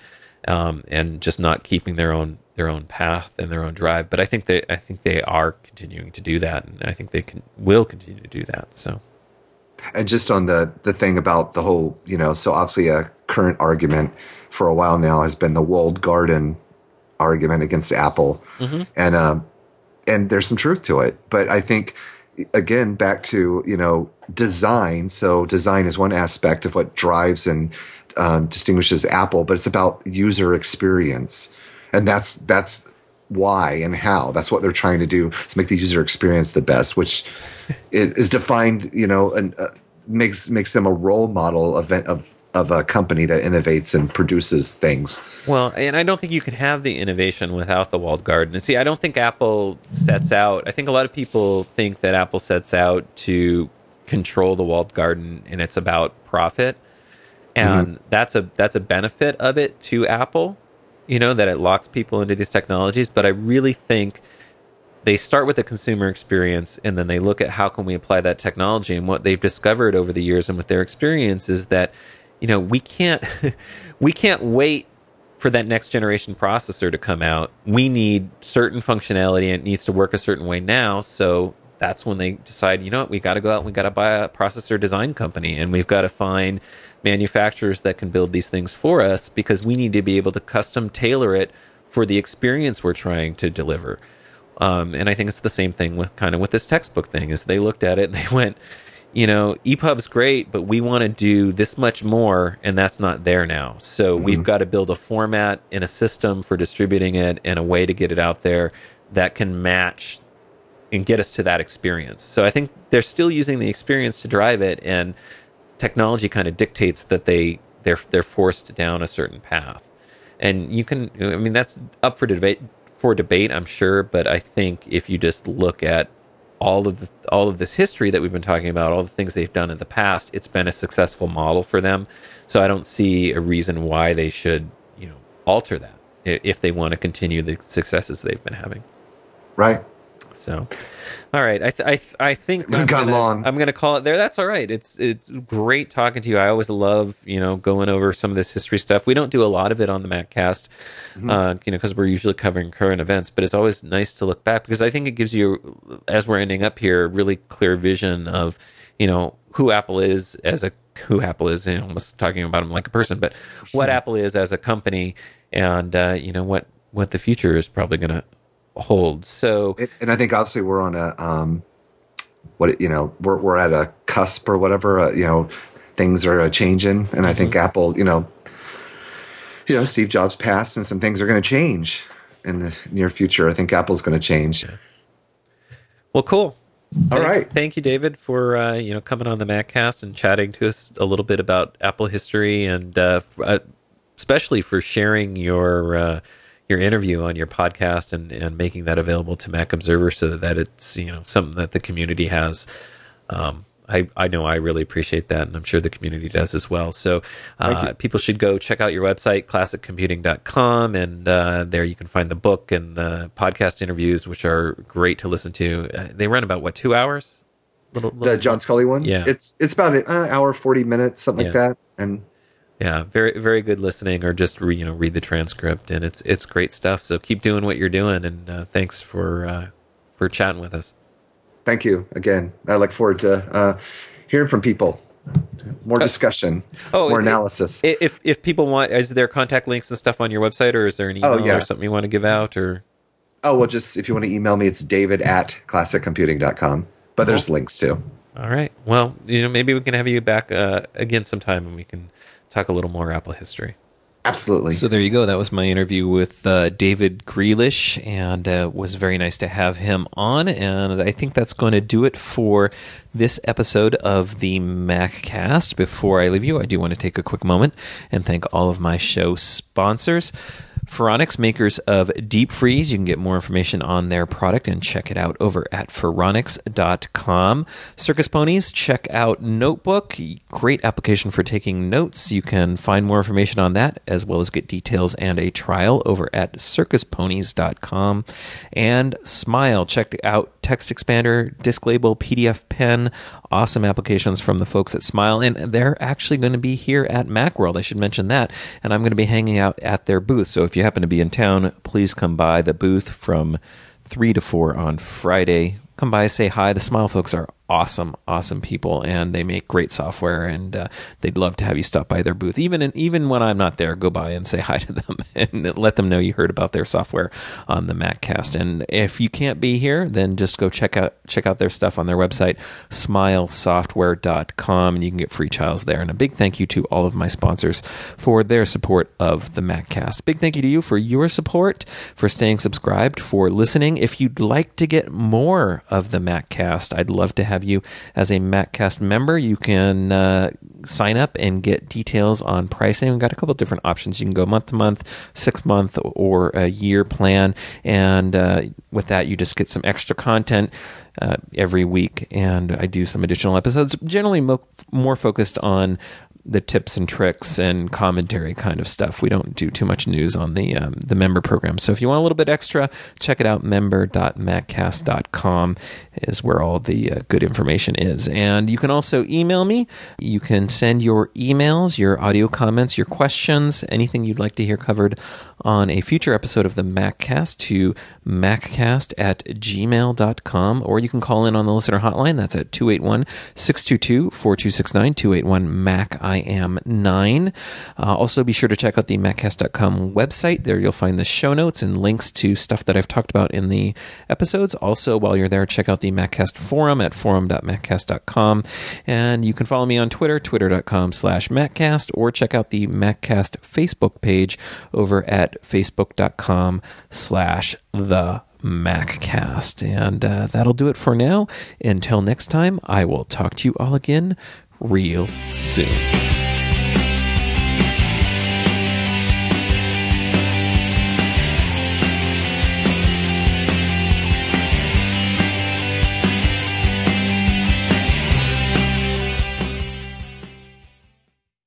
And just not keeping their own path and their own drive. But I think they are continuing to do that, and I think they will continue to do that. So, and just on the thing about the whole, so obviously a current argument for a while now has been the walled garden argument against Apple, and there's some truth to it. But I think, again, back to design. So design is one aspect of what drives and distinguishes Apple, but it's about user experience, and that's why and how. That's what they're trying to do, is make the user experience the best, which is defined, makes them a role model of a company that innovates and produces things. Well, and I don't think you can have the innovation without the walled garden. And see, I don't think Apple sets out. I think a lot of people think that Apple sets out to control the walled garden, and it's about profit. And that's a benefit of it to Apple, that it locks people into these technologies. But I really think they start with the consumer experience, and then they look at how can we apply that technology. And what they've discovered over the years and with their experience is that, we can't wait for that next generation processor to come out. We need certain functionality, and it needs to work a certain way now. So that's when they decide, we got to go out and we got to buy a processor design company, and we've got to find manufacturers that can build these things for us, because we need to be able to custom tailor it for the experience we're trying to deliver. And I think it's the same thing with this textbook thing. Is they looked at it and they went, EPUB's great, but we want to do this much more, and that's not there now. So we've got to build a format and a system for distributing it and a way to get it out there that can match and get us to that experience. So I think they're still using the experience to drive it, and technology kind of dictates that they're forced down a certain path. And that's up for debate, I'm sure, but I think if you just look at all of this history that we've been talking about, all the things they've done in the past, it's been a successful model for them. So I don't see a reason why they should, alter that if they want to continue the successes they've been having. Right. So, all right. I think I'm going to call it there. That's all right. It's great talking to you. I always love, going over some of this history stuff. We don't do a lot of it on the MacCast, because we're usually covering current events, but it's always nice to look back, because I think it gives you, as we're ending up here, a really clear vision of, who Apple is, almost talking about them like a person, but what Apple is as a company, and, what the future is probably going to hold. So, and I think obviously we're on a we're at a cusp or whatever. Things are changing, and I think Apple, Steve Jobs passed, and some things are going to change in the near future. I think Apple's going to change. Yeah. Well, cool. All right. Thank you, David, for coming on the MacCast and chatting to us a little bit about Apple history, and especially for sharing your interview on your podcast and making that available to Mac Observer, so that it's something that the community has. I know I really appreciate that, and I'm sure the community does as well. So people should go check out your website, classiccomputing.com, and there you can find the book and the podcast interviews, which are great to listen to. They run about 2 hours? The John Scully one? Yeah. It's about an hour, 40 minutes, something like that. And yeah, very, very good listening, or just read the transcript, and it's great stuff. So keep doing what you're doing, and thanks for chatting with us. Thank you again. I look forward to hearing from people, more discussion, more analysis. If people want, is there contact links and stuff on your website, or is there an email or something you want to give out, or? Oh, well, just if you want to email me, it's david@classiccomputing.com. But there's links too. All right. Well, maybe we can have you back again sometime, and we can talk a little more Apple history. Absolutely. So there you go. That was my interview with David Grealish, and was very nice to have him on. And I think that's going to do it for this episode of the MacCast. Before I leave you, I do want to take a quick moment and thank all of my show sponsors. Phoronix, makers of Deep Freeze. You can get more information on their product and check it out over at phoronix.com. Circus Ponies, check out Notebook. Great application for taking notes. You can find more information on that, as well as get details and a trial over at circusponies.com. And Smile, check out Text Expander, Disk Label, PDF Pen. Awesome applications from the folks at Smile. And they're actually going to be here at Macworld. I should mention that. And I'm going to be hanging out at their booth. So if you happen to be in town, please come by the booth from 3 to 4 on Friday. Come by, say hi. The Smile folks are awesome people, and they make great software, and they'd love to have you stop by their booth. Even when I'm not there, go by and say hi to them and let them know you heard about their software on the MacCast. And if you can't be here, then just go check out their stuff on their website, smilesoftware.com, and you can get free trials there. And a big thank you to all of my sponsors for their support of the MacCast. Big thank you to you for your support, for staying subscribed, for listening. If you'd like to get more of the MacCast, I'd love to have have you as a MacCast member. You can sign up and get details on pricing. We've got a couple of different options. You can go month to month, 6 month, or a year plan. And with that, you just get some extra content every week. And I do some additional episodes, generally more focused on the tips and tricks and commentary kind of stuff. We don't do too much news on the member program. So if you want a little bit extra, check it out. member.maccast.com is where all the good information is. And you can also email me. You can send your emails, your audio comments, your questions, anything you'd like to hear covered on a future episode of the MacCast to maccast@gmail.com, or you can call in on the listener hotline. That's at 281-622-4269, 281-MAC-I-AM-9. Also, be sure to check out the maccast.com website. There you'll find the show notes and links to stuff that I've talked about in the episodes. Also, while you're there, check out the MacCast forum at forum.maccast.com. And you can follow me on Twitter, twitter.com/MacCast, or check out the MacCast Facebook page over at facebook.com/TheMacCast. And that'll do it for now. Until next time, I will talk to you all again real soon.